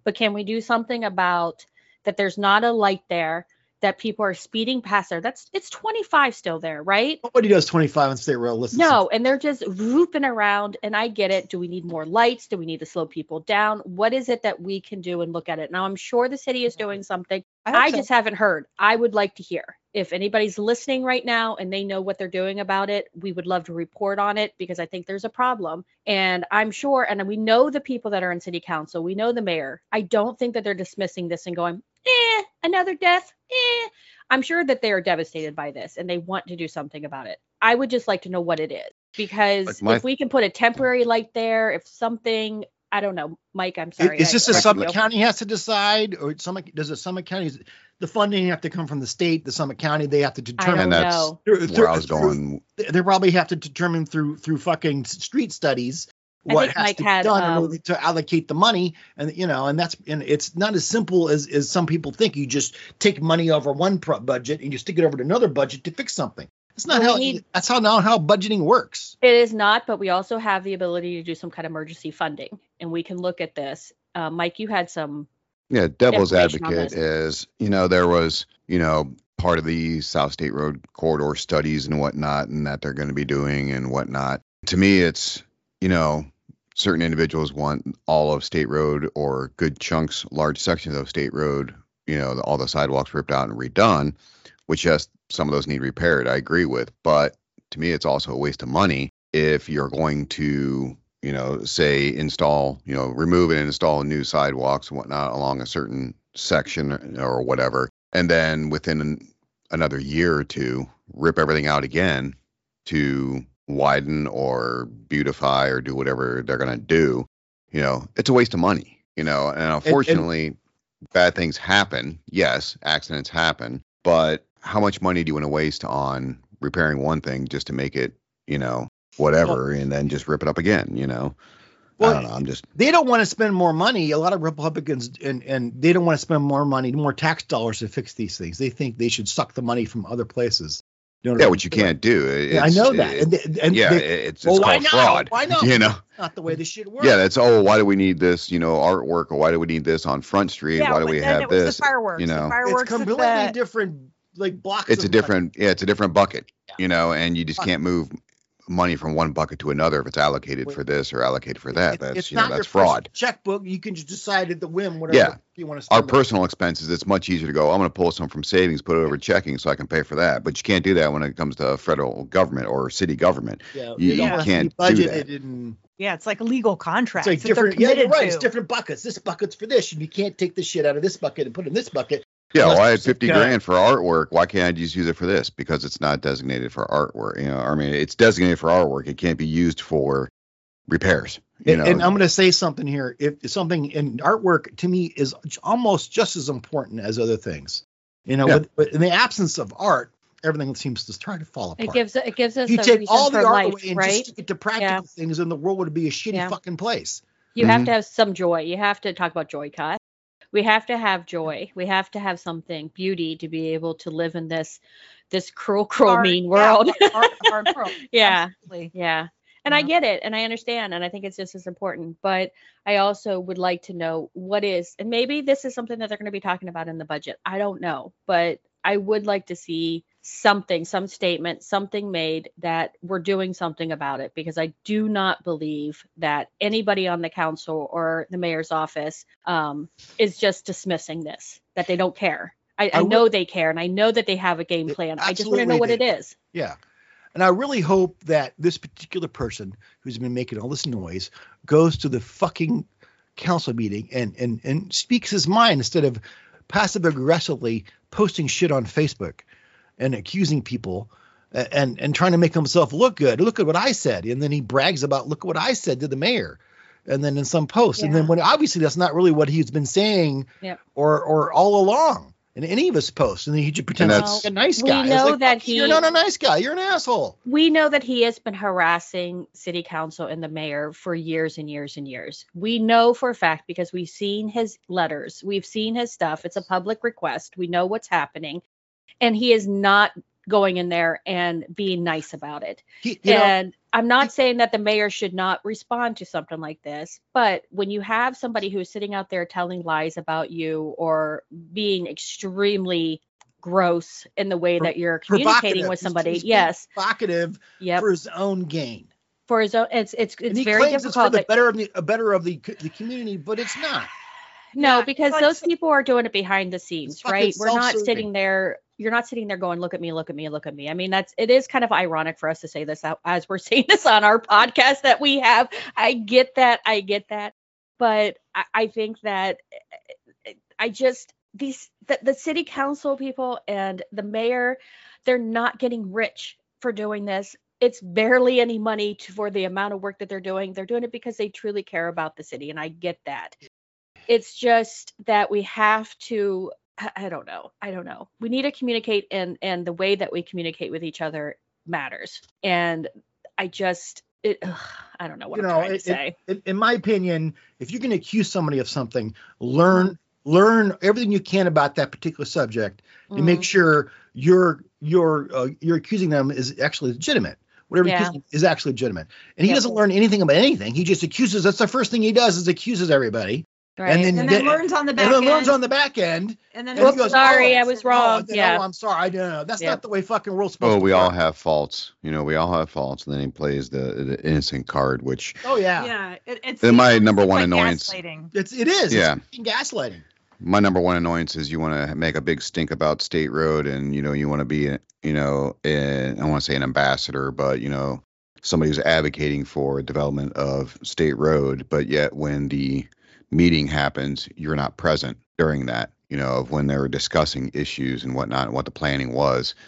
but can we do something about that? There's not a light there, that people are speeding past there. It's 25 still there, right? Nobody does 25 on State Road. Listen, No, and they're just whooping around, and I get it. Do we need more lights? Do we need to slow people down? What is it that we can do and look at it? Now, I'm sure the city is doing something. I just haven't heard. I would like to hear. If anybody's listening right now and they know what they're doing about it, we would love to report on it, because I think there's a problem. And I'm sure, and we know the people that are in city council, we know the mayor. I don't think that they're dismissing this and going, another death. I'm sure that they are devastated by this and they want to do something about it. I would just like to know what it is, because if we can put a temporary light there, if something, I don't know, Mike, I'm sorry. Is this a Summit County has to decide, or does a Summit County, the funding have to come from the state, the Summit County, they have to determine. I don't know. Where I was going. They probably have to determine through fucking street studies what has to be done in order to allocate the money, and it's not as simple as some people think. You just take money over one budget and you stick it over to another budget to fix something. That's not how budgeting works. It is not, but we also have the ability to do some kind of emergency funding, and we can look at this. Mike, you had some. Yeah, devil's advocate is, there was, part of the South State Road corridor studies and whatnot, and that they're going to be doing and whatnot. To me, it's, certain individuals want all of State Road or good chunks, large sections of State Road, all the sidewalks ripped out and redone, which, yes, some of those need repaired. I agree with. But to me, it's also a waste of money if you're going to, say remove and install new sidewalks and whatnot along a certain section or whatever. And then within another year or two, rip everything out again to widen or beautify or do whatever they're going to do. It's a waste of money, and unfortunately bad things happen. Yes, accidents happen, but how much money do you want to waste on repairing one thing just to make it, whatever, and then just rip it up again, Well, I don't know. They don't want to spend more money. A lot of Republicans and they don't want to spend more money, more tax dollars to fix these things. They think they should suck the money from other places. Which you can't do. I know that. It's called fraud. Why not? Not the way this shit works. Yeah, that's why do we need this, artwork, or why do we need this on Front Street? Why do we have this? The fireworks. The fireworks. It's completely different, blocks. It's a different bucket, and you just can't move money from one bucket to another if it's allocated for this or allocated for that. That's that's fraud. Checkbook, you can just decide at the whim whatever you want to spend. Our personal expenses, it's much easier to go, I'm going to pull some from savings, put it over checking so I can pay for that. But you can't do that when it comes to federal government or city government. You can't do that. Yeah, it's like a legal contract. It's like different. Yeah, you're right. It's different buckets. This bucket's for this, and you can't take this shit out of this bucket and put it in this bucket. Yeah, well, I had $50,000 for artwork. Why can't I just use it for this? Because it's not designated for artwork. It's designated for artwork. It can't be used for repairs. And I'm going to say something here. If something in artwork to me is almost just as important as other things. But in the absence of art, everything seems to try to fall apart. It gives us. You take all the art away and just stick it to practical things, and the world would be a shitty fucking place. You have to have some joy. You have to talk about joy, Kai. We have to have joy. We have to have something, beauty, to be able to live in this cruel, mean world. Hard world. Yeah. Absolutely. Yeah. And I get it, and I understand, and I think it's just as important. But I also would like to know what is, and maybe this is something that they're going to be talking about in the budget. I don't know, but I would like to see something, some statement, something made that we're doing something about it, because I do not believe that anybody on the council or the mayor's office is just dismissing this, that they don't care. I know they care, and I know that they have a game plan. I just want to know what it is. Yeah. And I really hope that this particular person who's been making all this noise goes to the fucking council meeting and speaks his mind instead of passive aggressively posting shit on Facebook and accusing people and trying to make himself look good. Look at what I said. And then he brags about, look at what I said to the mayor. And then in some posts. And then when obviously that's not really what he's been saying or all along in any of his posts. And then he just pretends he's a nice guy. We know that you're not a nice guy. You're an asshole. We know that he has been harassing city council and the mayor for years and years and years. We know for a fact because we've seen his letters. We've seen his stuff. It's a public request. We know what's happening. And he is not going in there and being nice about it. You know, And I'm not saying that the mayor should not respond to something like this, but when you have somebody who's sitting out there telling lies about you or being extremely gross in the way that you're communicating with somebody, He's yes, provocative yep, for his own gain. for his own, it's And he very claims it's for difficult. the better of the community, but it's not. No, Yeah, because like those so- people are doing it behind the scenes, fucking right? We're not self-serving. sitting there. You're not sitting there going, look at me, look at me, look at me. I mean, it is kind of ironic for us to say this as we're saying this on our podcast that we have. I get that. But I think that the city council people and the mayor, they're not getting rich for doing this. It's barely any money for the amount of work that they're doing. They're doing it because they truly care about the city. And I get that. It's just that we have to, I don't know. We need to communicate, and the way that we communicate with each other matters. And I don't know what I'm trying to say. In my opinion, if you're going to accuse somebody of something, learn everything you can about that particular subject and make sure you're accusing them is actually legitimate. Whatever you're accusing is actually legitimate. And he doesn't learn anything about anything. He just accuses. That's the first thing he does is accuses everybody. Right. And then learns on the back and then end. learns on the back end. And then And he goes, sorry, I was wrong. Oh, I'm sorry. I don't know. That's not the way fucking world's supposed to work. we all have faults. We all have faults. And then he plays the innocent card, which Oh, yeah. Yeah, it's my number it's one like annoyance. gaslighting. It is. Yeah. It's fucking gaslighting. my number one annoyance is you want to make a big stink about State Road, and you want to be I want to say an ambassador, but somebody who's advocating for development of State Road, but yet when the meeting happens, you're not present during that, of when they were discussing issues and whatnot and what the planning was,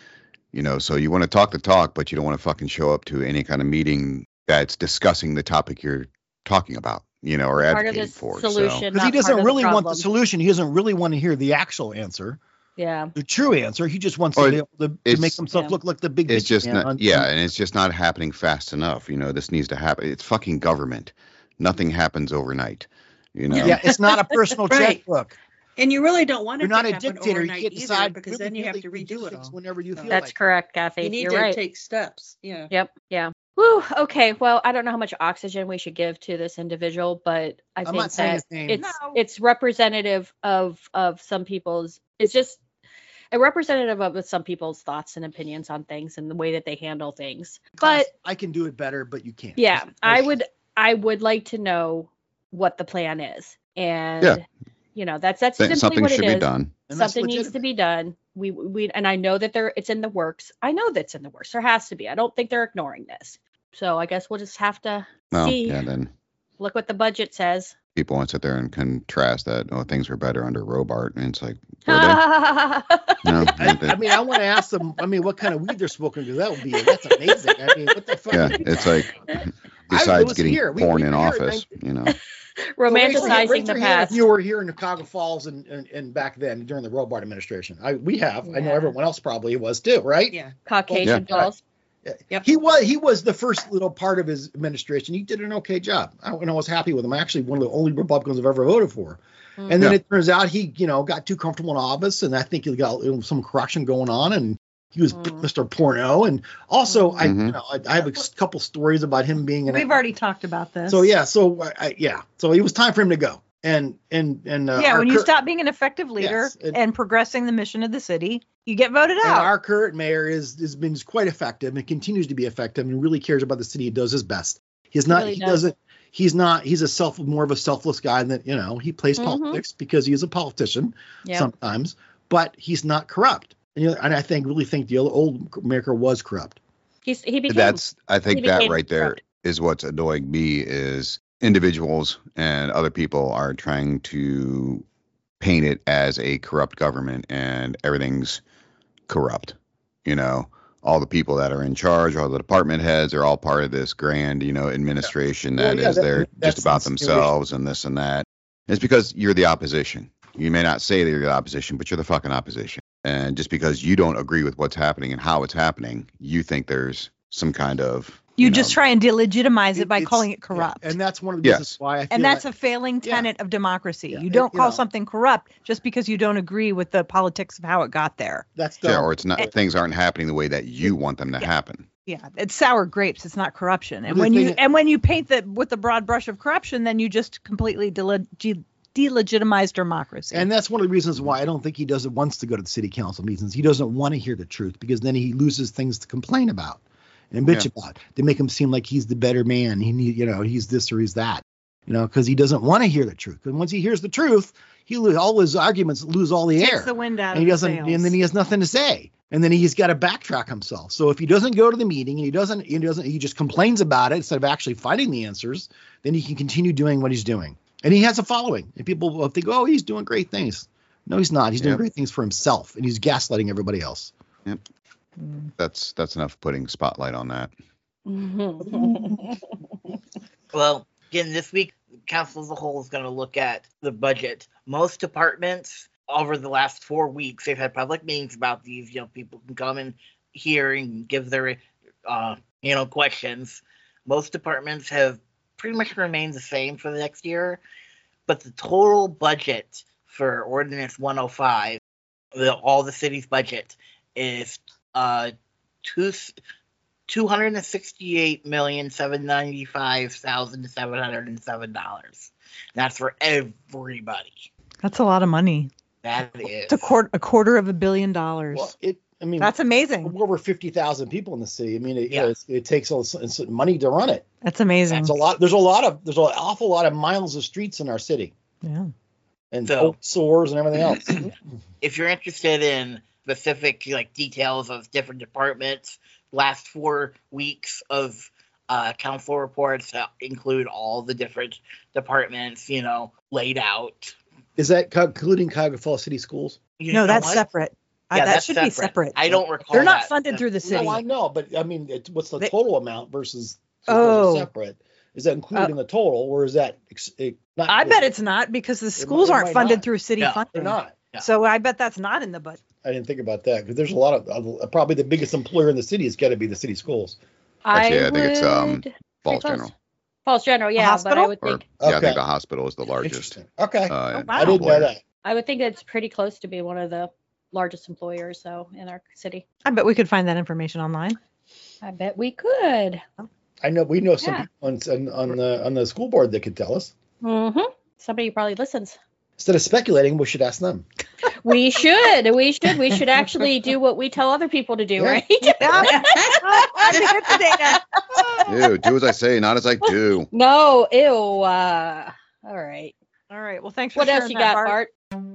so you want to talk the talk, but you don't want to fucking show up to any kind of meeting that's discussing the topic you're talking about, or advocating for. Solution, because he doesn't really want the solution. He doesn't really want to hear the actual answer. Yeah. The true answer. He just wants to be able to make himself look like the big. It's just not. And it's just not happening fast enough. This needs to happen. It's fucking government. Nothing happens overnight. Yeah, it's not a personal checkbook. And you really don't want it You're not to a happen dictator. You overnight can't decide either, because then you have to redo it all. Whenever you feel That's like correct, Kathy. You need You're to right. take steps. Yeah. Yep. Yeah. Woo. Okay. Well, I don't know how much oxygen we should give to this individual, but I I'm think not saying that his name. it's representative of some people's. It's just a representative of some people's thoughts and opinions on things and the way that they handle things. But I can do it better, but you can't. yeah, I would like to know what the plan is, and that's simply something what should it be is. done. Something needs to be done. We and I know that it's in the works. I know that's in the works. There has to be. I don't think they're ignoring this. So I guess we'll just have to see. Yeah, then Look what the budget says. people want to sit there and contrast that. Oh, things were better under Robart, and it's like, were yeah, they? No, I want to ask them. What kind of weed they're smoking? Because that's amazing. What the fuck? yeah, it's like besides getting born in office, romanticizing the past. You were here in Chicago Falls and back then during the Robart administration. I know everyone else probably was too, right? Yeah. Caucasian Falls. Yep. He was the first little part of his administration. He did an okay job. I was happy with him. Actually, one of the only Republicans I've ever voted for. And then it turns out he, got too comfortable in office, and I think he got some corruption going on, and he was Mr. Porno. And also, I have a couple stories about him being. We've already talked about this. So so it was time for him to go. And when you stop being an effective leader and progressing the mission of the city, you get voted out. And our current mayor has been quite effective and continues to be effective and really cares about the city. He does his best. He's more of a selfless guy than, he plays politics because he is a politician sometimes, but he's not corrupt. And I really think the old mayor was corrupt. I think that right there is what's annoying me is individuals and other people are trying to paint it as a corrupt government and everything's corrupt. All the people that are in charge, all the department heads are all part of this grand, administration they're just about themselves and this and that. It's because you're the opposition. You may not say that you're the opposition, but you're the fucking opposition. And just because you don't agree with what's happening and how it's happening, you think there's some kind of You just try and delegitimize it by calling it corrupt. And that's one of the reasons why I feel and that's a failing tenet of democracy. You don't call something corrupt just because you don't agree with the politics of how it got there. Or it's not things aren't happening the way that you want them to happen. Yeah, it's sour grapes. It's not corruption. And when you paint with the broad brush of corruption, then you just completely delegitimize democracy. And that's one of the reasons why I don't think he wants to go to the city council meetings. He doesn't want to hear the truth because then he loses things to complain about and bitch about. They make him seem like he's the better man. He's this or he's that. Because he doesn't want to hear the truth. And once he hears the truth, all his arguments lose all the air. Takes the wind out and he doesn't, and then he has nothing to say. And then he's got to backtrack himself. So if he doesn't go to the meeting and he just complains about it instead of actually finding the answers, then he can continue doing what he's doing. And he has a following. And people think, oh, he's doing great things. No, he's not. He's doing great things for himself, and he's gaslighting everybody else. Yep. That's enough putting spotlight on that. Well, again, this week, Council as a whole is going to look at the budget. Most departments over the last 4 weeks, they've had public meetings about these. People can come in here and give their, questions. Most departments have pretty much remained the same for the next year, but the total budget for Ordinance 105, all the city's budget, is $268,795,707. That's for everybody. That's a lot of money. That is. It's a quarter of $1 billion. Well, that's amazing. We're over 50,000 people in the city. It takes money to run it. That's amazing. That's a lot. There's an awful lot of miles of streets in our city. Yeah. And sewers and everything else. If you're interested in specific details of different departments, last 4 weeks of council reports include all the different departments, laid out. Is that including Cuyahoga Falls City Schools? No, that's separate. That should be separate. I don't recall. They're not funded through the city. No, I know, but what's the total amount versus separate? Is that included in the total, or is that not? I bet it's not because the schools aren't funded through city funding. They're not. Yeah. So I bet that's not in the budget. I didn't think about that because there's a lot of probably the biggest employer in the city has got to be the city schools. Actually, I think it's Falls General. Falls General, yeah, but I would think. I think the hospital is the largest. Okay, wow. I didn't know that. I would think it's pretty close to be one of the largest employers, in our city. I bet we could find that information online. I bet we could. I know we know some people on the school board that could tell us. Mm-hmm. Somebody probably listens. Instead of speculating, we should ask them. We should. We should actually do what we tell other people to do, right? Ew, do as I say, not as I do. No, ew. All right. All right. Well, thanks for sharing. What else you got, Bart?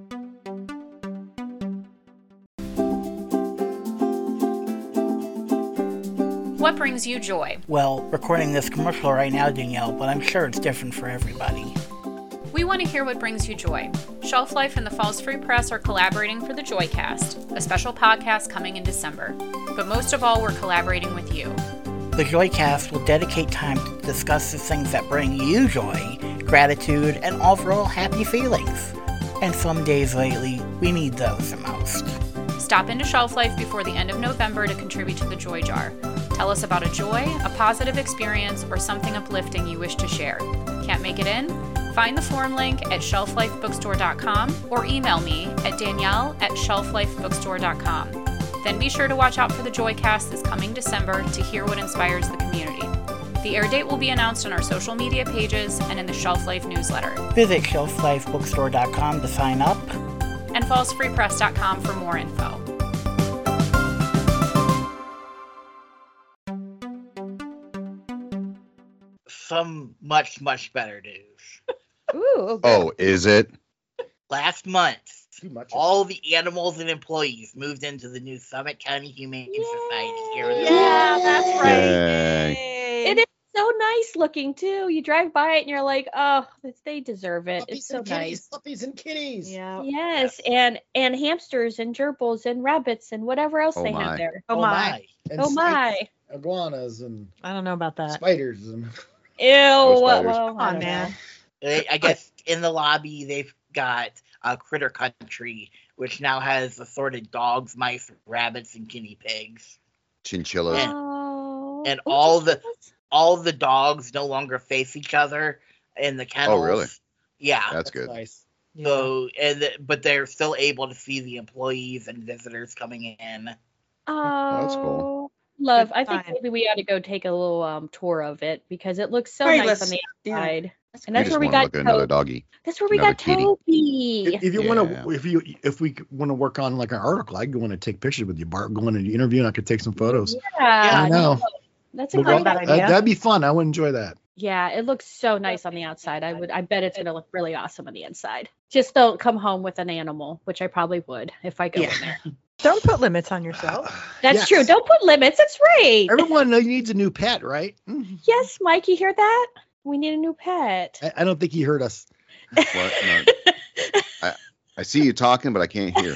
What brings you joy? Well, recording this commercial right now, Danielle, but I'm sure it's different for everybody. We want to hear what brings you joy. Shelf Life and the Falls Free Press are collaborating for the Joycast, a special podcast coming in December. But most of all, we're collaborating with you. The Joycast will dedicate time to discuss the things that bring you joy, gratitude, and overall happy feelings. And some days lately, we need those the most. Stop into Shelf Life before the end of November to contribute to the Joy Jar. Tell us about a joy, a positive experience, or something uplifting you wish to share. Can't make it in? Find the form link at shelflifebookstore.com or email me at danielle@shelflifebookstore.com. Then be sure to watch out for the Joycast this coming December to hear what inspires the community. The air date will be announced on our social media pages and in the Shelf Life newsletter. Visit shelflifebookstore.com to sign up. And fallsfreepress.com for more info. Some much, much better news. Ooh. Oh, is it? Last month, all the animals and employees moved into the new Summit County Humane Society here in the that's right. Yay. It is so nice looking too. You drive by it and you're like, oh, they deserve it. It's so nice. Puppies and kitties. Yeah. Yes, and hamsters and gerbils and rabbits and whatever else they have there. Oh my. And oh my. Iguanas and I don't know about that. Spiders and Ew. Well, come on, man. I guess in the lobby they've got Critter Country, which now has assorted dogs, mice, rabbits, and guinea pigs. Chinchillas. Oh. and all the dogs no longer face each other in the kennels. Oh, really? Yeah. That's good. Nice. So, but they're still able to see the employees and visitors coming in. Oh, that's cool. Love. Good I think time. maybe we ought to go take a little tour of it because it looks so Right, nice let's- on the yeah. outside. And I that's just where we want to got look at another Toby. doggy. That's where we another got kitty. Toby. If you Yeah. want to, if we want to work on like an article, I go in and take pictures with you, Bart. Go in and interview, and I could take some photos. Yeah, I know. That's a We'll great go- that idea. idea. That'd be fun. I would enjoy that. Yeah, it looks so nice on the outside. I bet it's gonna look really awesome on the inside. Just don't come home with an animal, which I probably would if I go in there. Don't put limits on yourself. That's Yes. true. Don't put limits. That's right. Everyone needs a new pet, right? Yes, Mike, you hear that? We need a new pet. I don't think he heard us. What? No. I see you talking, but I can't hear.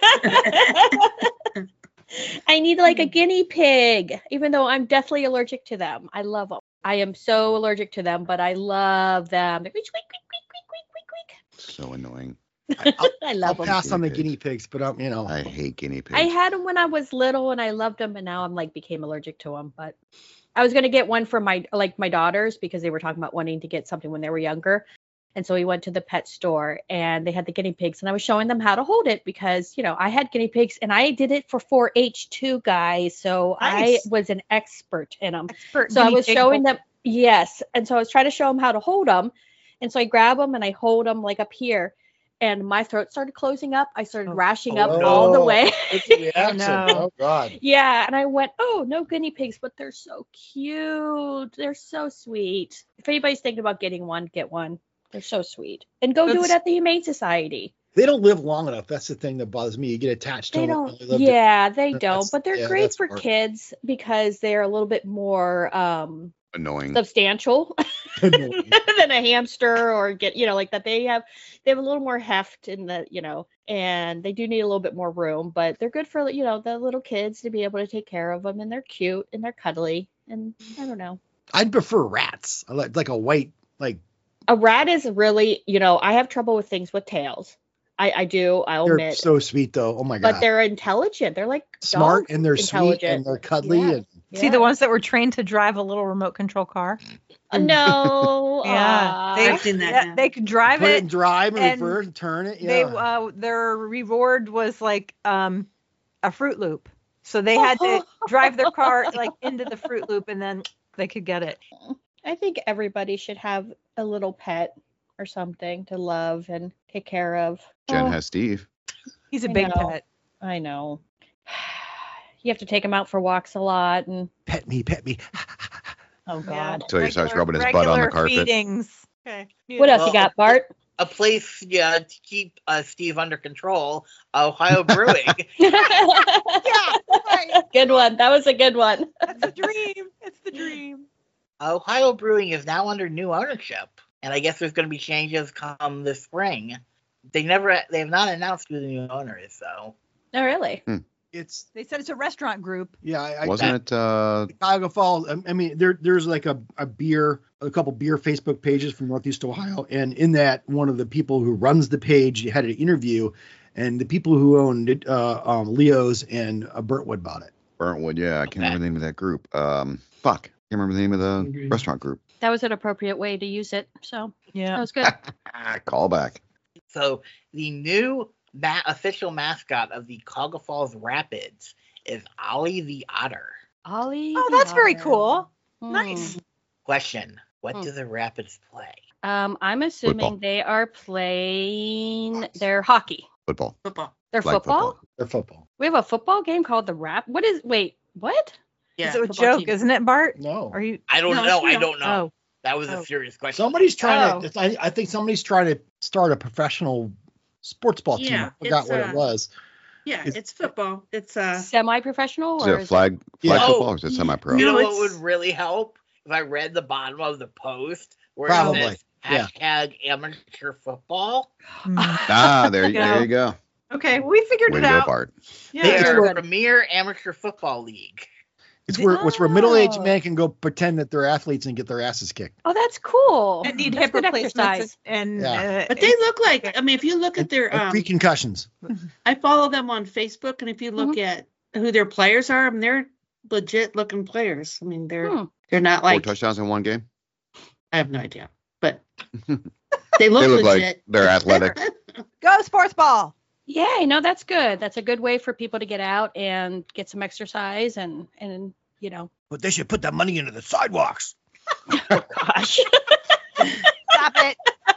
I need like a guinea pig, even though I'm deathly allergic to them. I love them. I am so allergic to them, but I love them. They're squeak, squeak, So annoying. squeak, squeak. I I'll love them. pass on the Guinea guinea pigs, but I hate guinea pigs. I had them when I was little and I loved them, and now I'm like became allergic to them. But I was gonna get one for my daughters because they were talking about wanting to get something when they were younger. And so we went to the pet store and they had the guinea pigs, and I was showing them how to hold it because, I had guinea pigs and I did it for 4-H too, guys. So Nice. I was an expert in them. Expert So I guinea was pig showing holder. them, yes. And so I was trying to show them how to hold them. And so I grab them and I hold them like up here, and my throat started closing up. I started rashing up Oh, all the no. way. It's a reaction. No. Oh God. Yeah, and I went, oh, no guinea pigs, but they're so cute. They're so sweet. If anybody's thinking about getting one, get one. They're so sweet. And go do it That's- at the Humane Society. They don't live long enough. That's the thing that bothers me. You get attached to They them. don't. when live Yeah, they That- don't. that's- But they're yeah, great that's for hard. kids because they're a little bit more Annoying. substantial there. than a hamster or like that. They have a little more heft in the, and they do need a little bit more room, but they're good for, the little kids to be able to take care of them, and they're cute and they're cuddly, and I don't know. I'd prefer rats. I like a white, like A rat is really, I have trouble with things with tails. I do, I'll they're admit. so sweet though. Oh my God. But they're intelligent. They're like smart dogs, and they're sweet intelligent. and they're cuddly Yeah. and See the ones that were trained to drive a little remote control car? No. Yeah, aw. I've seen that Yeah, now. they could drive put it it. in drive and and reverse and turn it. They Yeah. their reward was like a Fruit Loop. So they had to drive their car like into the Fruit Loop, and then they could get it. I think everybody should have a little pet or something to love and take care of. Jen Oh, has Steve. He's a I big know. pet. I know. You have to take him out for walks a lot, and Pet me, pet me. oh god. So he starts rubbing his butt on the Regular carpet. feedings. Okay. What else Well, you got, Bart? A place to keep Steve under control. Ohio Brewing. Yeah, right. Good one. That was a good one. That's a dream. It's the dream. Ohio Brewing is now under new ownership, and I guess there's going to be changes come this spring. They have not announced who the new owner is, though. Oh, really? It's They said it's a restaurant group. yeah. Wasn't it? Cuyahoga Falls. I mean, there's like a couple beer Facebook pages from Northeast Ohio, and in that, one of the people who runs the page had an interview, and the people who owned it, Leo's and Burntwood bought it. Burntwood. Yeah, I can't remember the name of that group. Fuck. Can't remember the name of the restaurant group. That was an appropriate way to use it. So that Yeah. was good. Call back. So the new official mascot of the Cuyahoga Falls Rapids is Ollie the Otter. Ollie. Oh, the that's very Otter. cool. Hmm. Nice. Question: What Hmm. do the Rapids play? I'm assuming Football. they are playing their hockey. Football. Football. Their Flag football? They're football. We have a football game called the Rap. What? Yeah. It's a football joke, team. isn't it, Bart? No. Are you? I don't No, know. you I don't know. Oh. That was Oh. a serious question. Somebody's trying Oh. to. I think somebody's trying to start a professional sports ball team. Yeah, I forgot it's, what it was. Yeah, It's- it's football. It's Semi-professional Is or it flag Yeah. football or is it semi-pro? You know No, what it's- would really help if I read the bottom of the post where Probably, it says yeah. hashtag amateur football. There you go. Okay, we figured Way it to go, out. Bart. Yeah. They it's are where- a premier amateur football league. It's where middle-aged Oh. men can go pretend that they're athletes and get their asses kicked. Oh, that's cool. And need That's hip good replacements exercise. and Yeah. but they look like, I mean, if you look at their And free concussions. I follow them on Facebook, and if you look at who their players are, I mean, legit looking players. I mean, they're Hmm. not 4 like, touchdowns in one game. I have no idea, but they look They look like legit. they're athletic. Go sports ball. Yeah, no, that's good. That's a good way for people to get out and get some exercise and you know. But they should put that money into the sidewalks. Oh gosh. Stop it.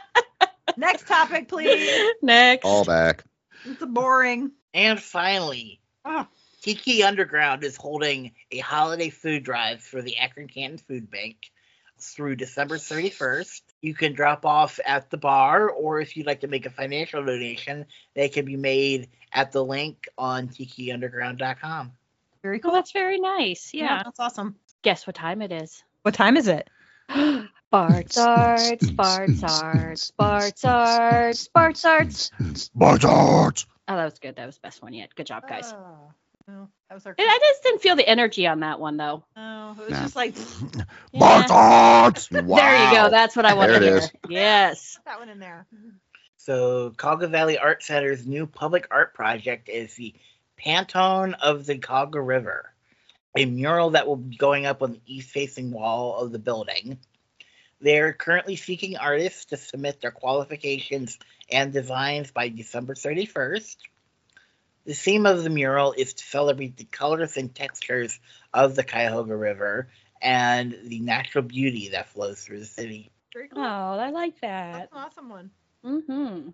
Next topic, please. Next. All back. It's boring. And finally, Ah. Tiki Underground is holding a holiday food drive for the Akron Canton Food Bank through December 31st. You can drop off at the bar, or if you'd like to make a financial donation, they can be made at the link on tikiunderground.com. Very Oh, cool. that's very nice. Yeah. That's awesome. Guess what time it is? What time is it? Bart's Arts, Bart's Arts, Bart's Arts, Bart's Arts. Bart's. Oh, that was good. That was the best one yet. Good job, guys. No, that was our. I just didn't feel the energy on that one, though. No, it was Nah. just like Yeah. Bart's. Wow. There you go. That's what I want There to it hear. is. Yes. that one in there. So, Cauga Valley Art Center's new public art project is the Pantone of the Cauga River, a mural that will be going up on the east-facing wall of the building. They're currently seeking artists to submit their qualifications and designs by December 31st. The theme of the mural is to celebrate the colors and textures of the Cuyahoga River and the natural beauty that flows through the city. Very Oh, cool. I like that. That's an awesome one. Mm-hmm.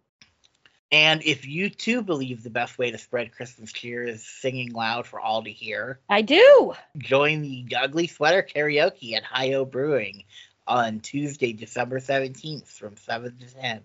And if you too believe the best way to spread Christmas cheer is singing loud for all to hear, I do. join the Ugly Sweater Karaoke at Hi-O Brewing on Tuesday, December 17th from 7 to 10.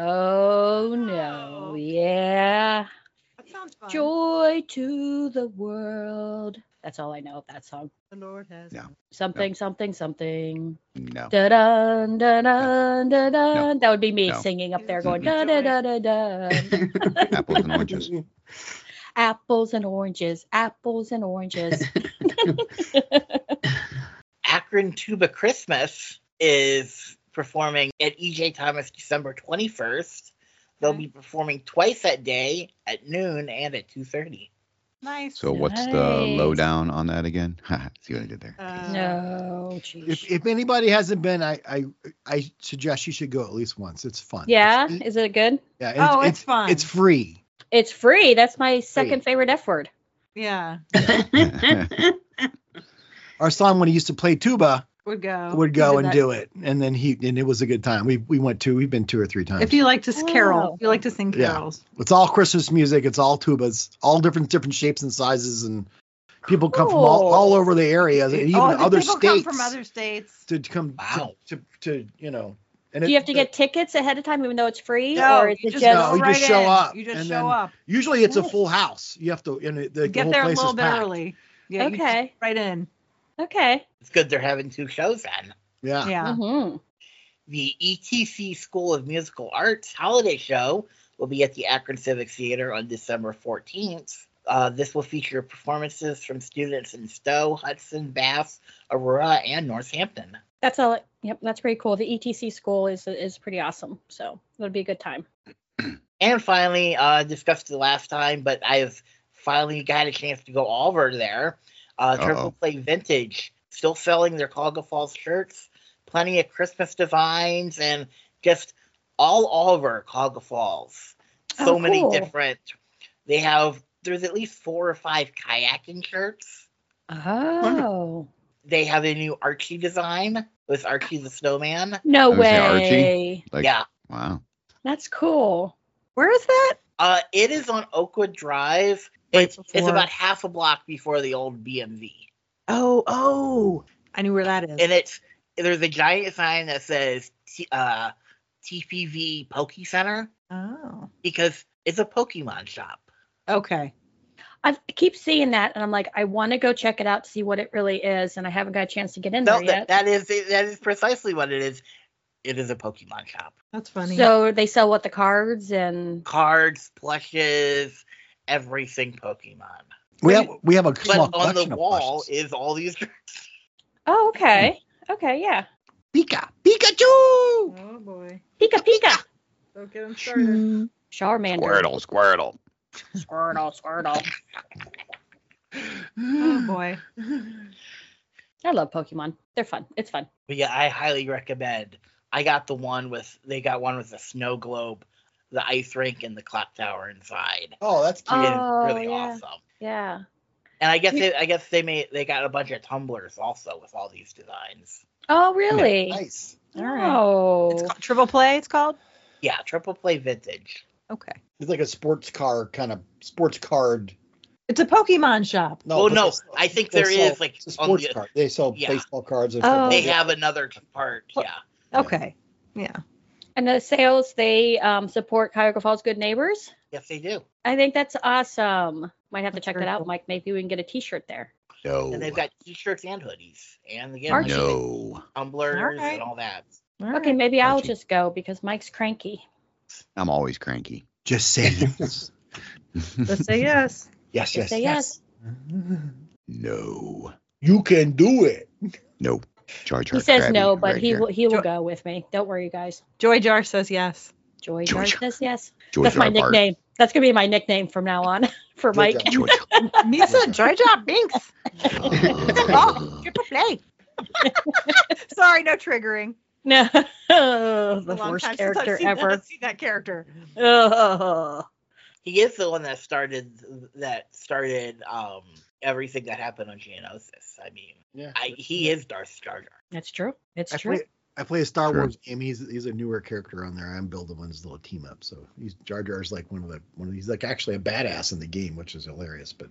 Oh, no. Yeah. That sounds fun. Joy to the world. That's all I know of that song. The Lord has. Yeah. Something, something, something. No. Da-dun, da-dun, da-dun. No. That would be me No. singing up there going Mm-mm. da-da-da-da-da. Apples and oranges. Apples and oranges. Apples and oranges. Akron Tuba Christmas is performing at E.J. Thomas December 21st. They'll be performing twice that day at noon and at 2:30. Nice. So what's the Nice. lowdown on that again? See what I did there. No, geez. If anybody hasn't been, I suggest you should go at least once. It's fun. Yeah, It's- is it good? yeah. Oh, it's fun. It's free. It's free. That's my second favorite F word. Yeah. Our son, when he used to play tuba, Would go. would go He did and that. do it, and then it was a good time. We've been 2 or 3 times. If you like to carol, Oh. if you like to sing Yeah. carols. It's all Christmas music. It's all tubas, all different shapes and sizes, and people come from all over the area, and even the other people states come from other states. to come Wow. to And Do you have to get tickets ahead of time even though it's free? No, or is you it just just No, go you right just show in. up, You just and show then up. usually it's a Nice. full house. You have to, and the Get whole there a place little is bit packed. early. Yeah. You Okay. just right in. Okay. It's good they're having 2 shows then. Yeah. Yeah. Mm-hmm. The ETC School of Musical Arts holiday show will be at the Akron Civic Theater on December 14th. This will feature performances from students in Stowe, Hudson, Bath, Aurora, and Northampton. That's all. Yep, that's pretty cool. The ETC school is pretty awesome. So it'll be a good time. And finally, discussed it last time, but I've finally got a chance to go over there. Triple Play Vintage, still selling their Cuyahoga Falls shirts, plenty of Christmas designs, and just all over Cuyahoga Falls. So Oh, many cool. different. There's at least 4 or 5 kayaking shirts. Oh. They have a new Archie design with Archie the Snowman. No I was gonna say Archie. way. Like, Yeah. wow. That's cool. Where is that? It is on Oakwood Drive. Right It's before- about half a block before the old BMV. Oh. I knew where that is. And there's a giant sign that says TPV Poke Center Oh. because it's a Pokemon shop. Okay. I keep seeing that, and I'm like, I want to go check it out to see what it really is, and I haven't got a chance to get in No, there yet. that is precisely what it is. It is a Pokemon shop. That's funny. So they sell what, the cards and Cards, plushes, everything Pokemon. We have a small But on the collection of wall plushes. is all these. oh, okay, okay, yeah. Pikachu. oh boy. Pika Pika, Don't get him started. Charmander, Squirtle. Squirtle. Oh boy. I love Pokemon. They're fun. It's fun. But yeah, I highly recommend. They got one with the snow globe, the ice rink, and the clock tower inside. Oh, that's cute. It's Oh, really yeah. awesome. Yeah. And I guess they got a bunch of tumblers also with all these designs. Oh, really? Nice. All right. Oh. It's called Triple Play, it's called? Yeah, Triple Play Vintage. Okay. It's like a sports card. It's a Pokemon shop. No, I think there is like it's a sports card. They sell baseball cards. And Oh. They have another part. Yeah. Okay. Yeah. And the sales, they support Cuyahoga Falls Good Neighbors. Yes, they do. I think that's awesome. Might have to That's check very that out, cool. Mike. Maybe we can get a T-shirt there. No. And they've got T-shirts and hoodies, and again, Archie. No. tumblers All right. and all that. All Okay, right. maybe I'll Archie. just go because Mike's cranky. I'm always cranky. Just say yes. Let's say yes. Yes, yes, Say yes. No. You can do it. No. Jar Jar He says Krabby no, but right he here. will go with me. Don't worry, guys. Joy Jar says yes. Joy Joy Jar Jar. says yes. Joy That's my Jar Bart. nickname. That's gonna be my nickname from now on for Joy Mike. Jar. Joy Jar. Misa, Joy Jar Binks. Oh, Triple Play. Sorry, no triggering. No, the It's a long worst time since I've character seen ever. Seen that character. Ugh. He is the one that started everything that happened on Geonosis. I mean, Yeah. he is Darth Jar Jar. That's true. It's I true. play a Star Sure. Wars game. He's a newer character on there. I'm building his little team up. So Jar Jar's like he's like actually a badass in the game, which is hilarious. But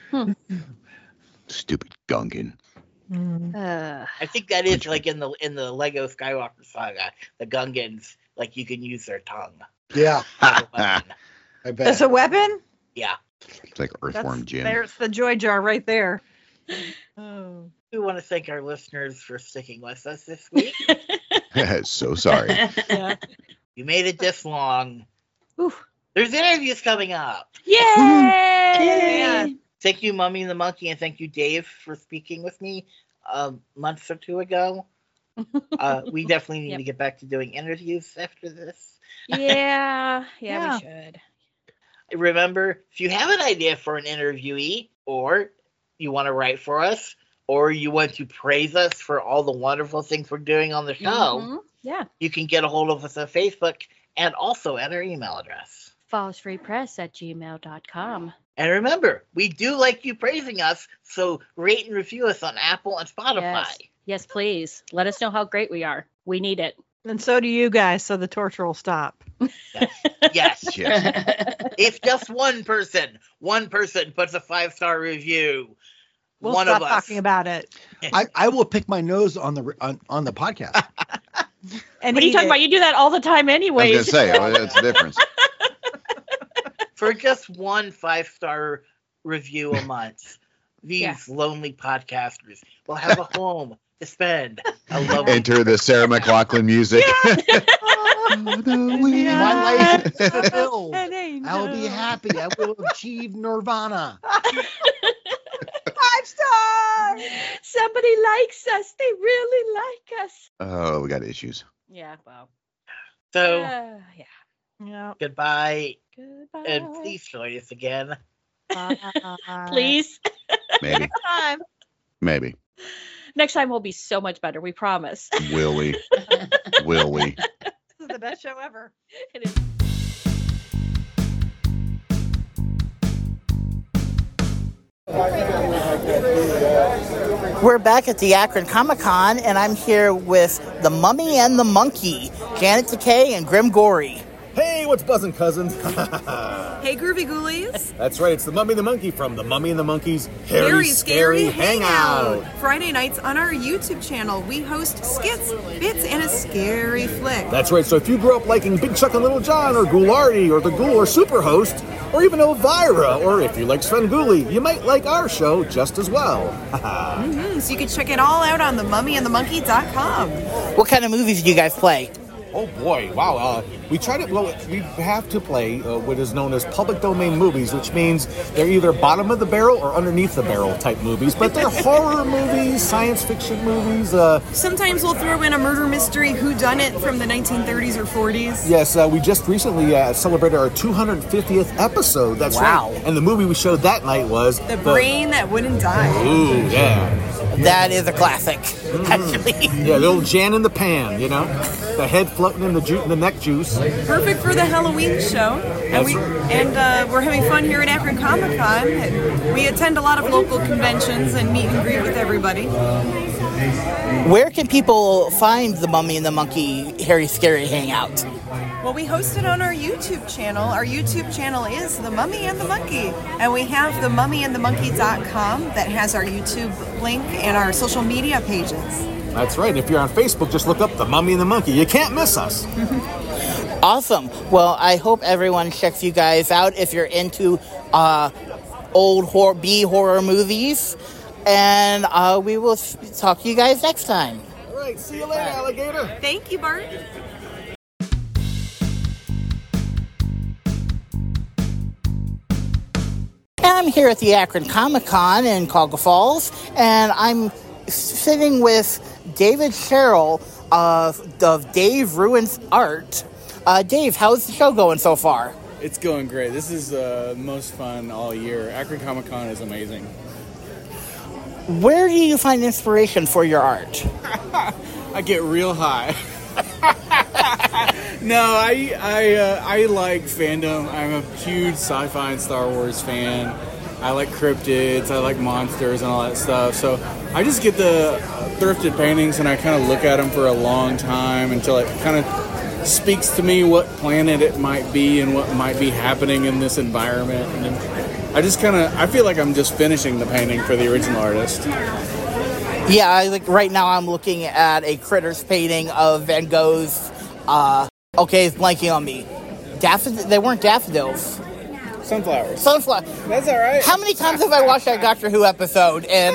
Stupid Gungan. I think that is like in the Lego Skywalker saga, the Gungans, like you can use their tongue. yeah, as a weapon. I bet. That's a weapon? Yeah. It's like Earthworm Jim. There's the Joy Jar right there. Oh. We want to thank our listeners for sticking with us this week. So sorry. Yeah. You made it this long. Oof. There's interviews coming up. Yay! Thank you, Mummy and the Monkey, and thank you, Dave, for speaking with me a month or two ago. We definitely need to get back to doing interviews after this. Yeah, Yeah. we should. Remember, if you have an idea for an interviewee, or you want to write for us, or you want to praise us for all the wonderful things we're doing on the show, Mhm. Yeah. you can get a hold of us on Facebook and also at our email address. fallsfreepress@gmail.com. And remember, we do like you praising us, so rate and review us on Apple and Spotify. Yes, please. Let us know how great we are. We need it. And so do you guys, so the torture will stop. Yes. Yes. If just one person puts a 5-star review, We'll one stop of us. talking about it. I will pick my nose on the podcast. And What are you eat talking it. about? You do that all the time I anyways. was going to say, what's the difference? For just one 5-star review a month, these Yeah. lonely podcasters will have a home to spend a lovely Enter the Sarah McLachlan music. My life is fulfilled. An angel. I will be happy. I will achieve nirvana. 5 stars. Somebody likes us. They really like us. Oh, we got issues. Yeah, well. So, Yeah. Yeah. goodbye, Goodbye. and please join us again. Please. Maybe. Time. Maybe. Next time will be so much better. We promise. Will we? Will we? This is the best show ever. It is. We're back at the Akron Comic Con, and I'm here with the Mummy and the Monkey, Janet Decay and Grim Gory. Hey, what's buzzing, cousins? Hey, Groovy Ghoulies. That's right, it's the Mummy and the Monkey from the Mummy and the Monkey's Harry Very Scary Hangout. Friday nights on our YouTube channel, we host skits, bits, and a scary flick. That's right, so if you grew up liking Big Chuck and Little John, or Ghoulardi, or The Ghoul, or Superhost, or even Elvira, or if you like Svengoolie, you might like our show just as well. So you can check it all out on themummyandthemonkey.com. What kind of movies do you guys play? Oh boy! Wow. We try to. Well, we have to play what is known as public domain movies, which means they're either bottom of the barrel or underneath the barrel type movies. But they're horror movies, science fiction movies. Sometimes we'll throw in a murder mystery whodunit from the 1930s or 40s. Yes, we just recently celebrated our 250th episode. That's Wow. right. And the movie we showed that night was The Brain That Wouldn't Die. Ooh, yeah. That is a classic, actually. Yeah, the old Jan in the pan, you know, the head floating in the neck juice. Perfect for the Halloween show. And we're having fun here at Akron Comic Con. We attend a lot of local conventions and meet and greet with everybody. Where can people find the Mummy and the Monkey Harry Scary Hangout? Well, we host it on our YouTube channel. Our YouTube channel is The Mummy and the Monkey. And we have themummyandthemonkey.com that has our YouTube link and our social media pages. That's right. If you're on Facebook, just look up The Mummy and the Monkey. You can't miss us. Awesome. Well, I hope everyone checks you guys out if you're into old B-horror movies. And we will talk to you guys next time. All right. See you later, alligator. Thank you, Bart. And I'm here at the Akron Comic Con in Cuyahoga Falls, and I'm sitting with David Sherrill of Dave Ruins Art. Dave, how's the show going so far? It's going great. This is the most fun all year. Akron Comic Con is amazing. Where do you find inspiration for your art? I get real high. No, I like fandom. I'm a huge sci-fi and Star Wars fan. I like cryptids, I like monsters and all that stuff. So I just get the thrifted paintings and I kind of look at them for a long time until it kind of speaks to me what planet it might be and what might be happening in this environment. And then I feel like I'm just finishing the painting for the original artist. Yeah, right now I'm looking at a Critters painting of Van Gogh's, okay, it's blanking on me. They weren't daffodils. Sunflowers. Sunflower. That's all right. How many times have I watched that Doctor Who episode? And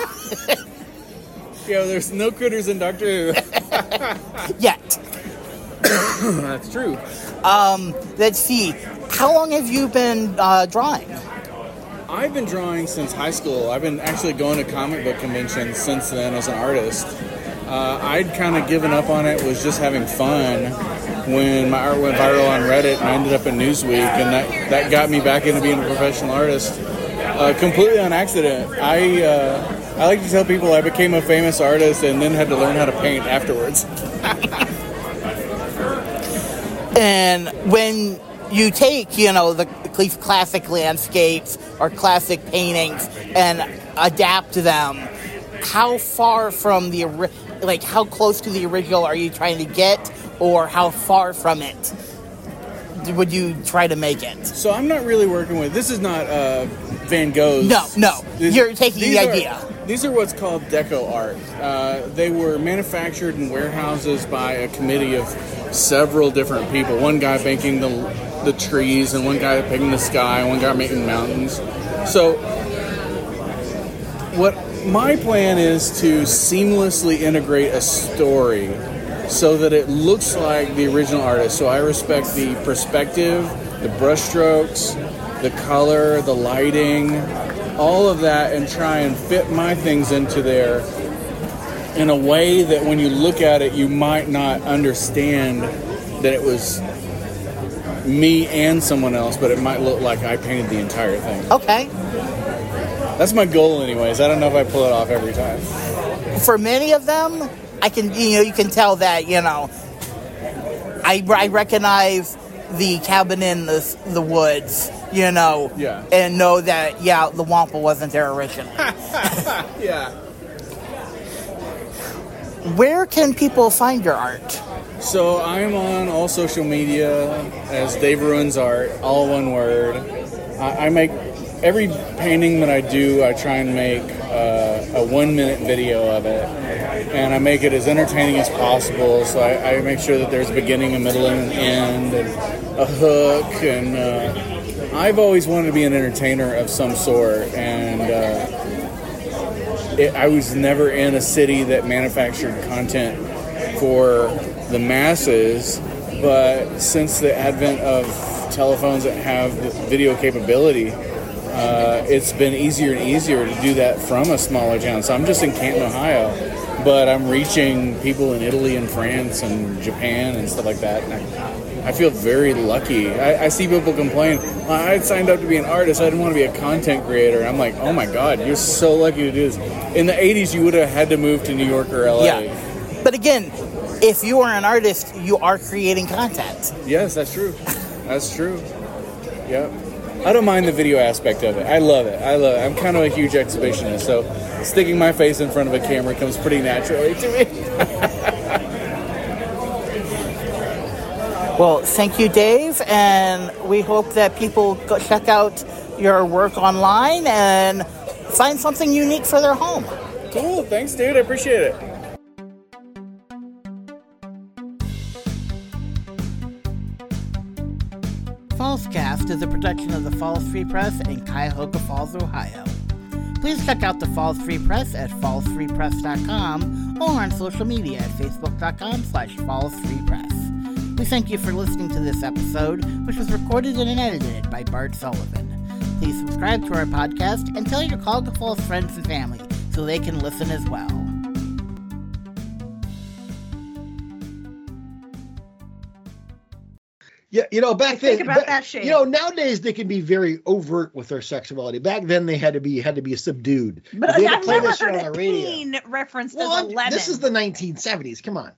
yeah, there's no critters in Doctor Who. Yet. That's true. Let's see. How long have you been drawing? I've been drawing since high school. I've been actually going to comic book conventions since then as an artist. I'd kind of given up on it, was just having fun when my art went viral on Reddit and I ended up in Newsweek, and that got me back into being a professional artist completely on accident. I like to tell people I became a famous artist and then had to learn how to paint afterwards. And when you take, the classic landscapes or classic paintings and adapt them, how far from how close to the original are you trying to get, or how far from it would you try to make it? So I'm not really working with, this is not Van Gogh's. No. You're taking the idea. These are what's called deco art. They were manufactured in warehouses by a committee of several different people. One guy making the trees, and one guy painting the sky, and one guy making mountains. So what my plan is to seamlessly integrate a story so that it looks like the original artist. So I respect the perspective, the brushstrokes, the color, the lighting, all of that, and try and fit my things into there in a way that when you look at it, you might not understand that it was me and someone else, but it might look like I painted the entire thing. Okay. That's my goal anyways. I don't know if I pull it off every time. For many of them, I can, you can tell that, I recognize the cabin in the woods, Yeah. and know that, the Wampa wasn't there originally. Yeah. Where can people find your art? So I'm on all social media as Dave Ruins Art, all one word. I make every painting that I do, I try and make a 1-minute video of it, and I make it as entertaining as possible. So I make sure that there's a beginning, a middle, and an end, and a hook. And I've always wanted to be an entertainer of some sort, and I was never in a city that manufactured content for the masses. But since the advent of telephones that have video capability, it's been easier and easier to do that from a smaller town. So I'm just in Canton, Ohio, but I'm reaching people in Italy and France and Japan and stuff like that. And I feel very lucky. I see people complain, I signed up to be an artist, I didn't want to be a content creator. I'm like, oh my God, you're so lucky to do this. In the 80s, you would have had to move to New York or LA. Yeah. But again, if you are an artist, you are creating content. Yes, that's true. That's true. Yep. I don't mind the video aspect of it. I love it. I'm kind of a huge exhibitionist, so sticking my face in front of a camera comes pretty naturally to me. Well, thank you, Dave, and we hope that people go check out your work online and find something unique for their home. Cool. Thanks, dude. I appreciate it. Fallscast is a production of the Falls Free Press in Cuyahoga Falls, Ohio. Please check out the Falls Free Press at fallsfreepress.com or on social media at facebook.com/fallsfreepress. We thank you for listening to this episode, which was recorded and edited by Bart Sullivan. Please subscribe to our podcast and tell your Cuyahoga Falls friends and family so they can listen as well. Yeah, back then. Think about that shade. Nowadays they can be very overt with their sexuality. Back then they had to be subdued. But they I had to play never this shit heard on a the radio. teen reference to Well, the lemon. this is the 1970s. Come on.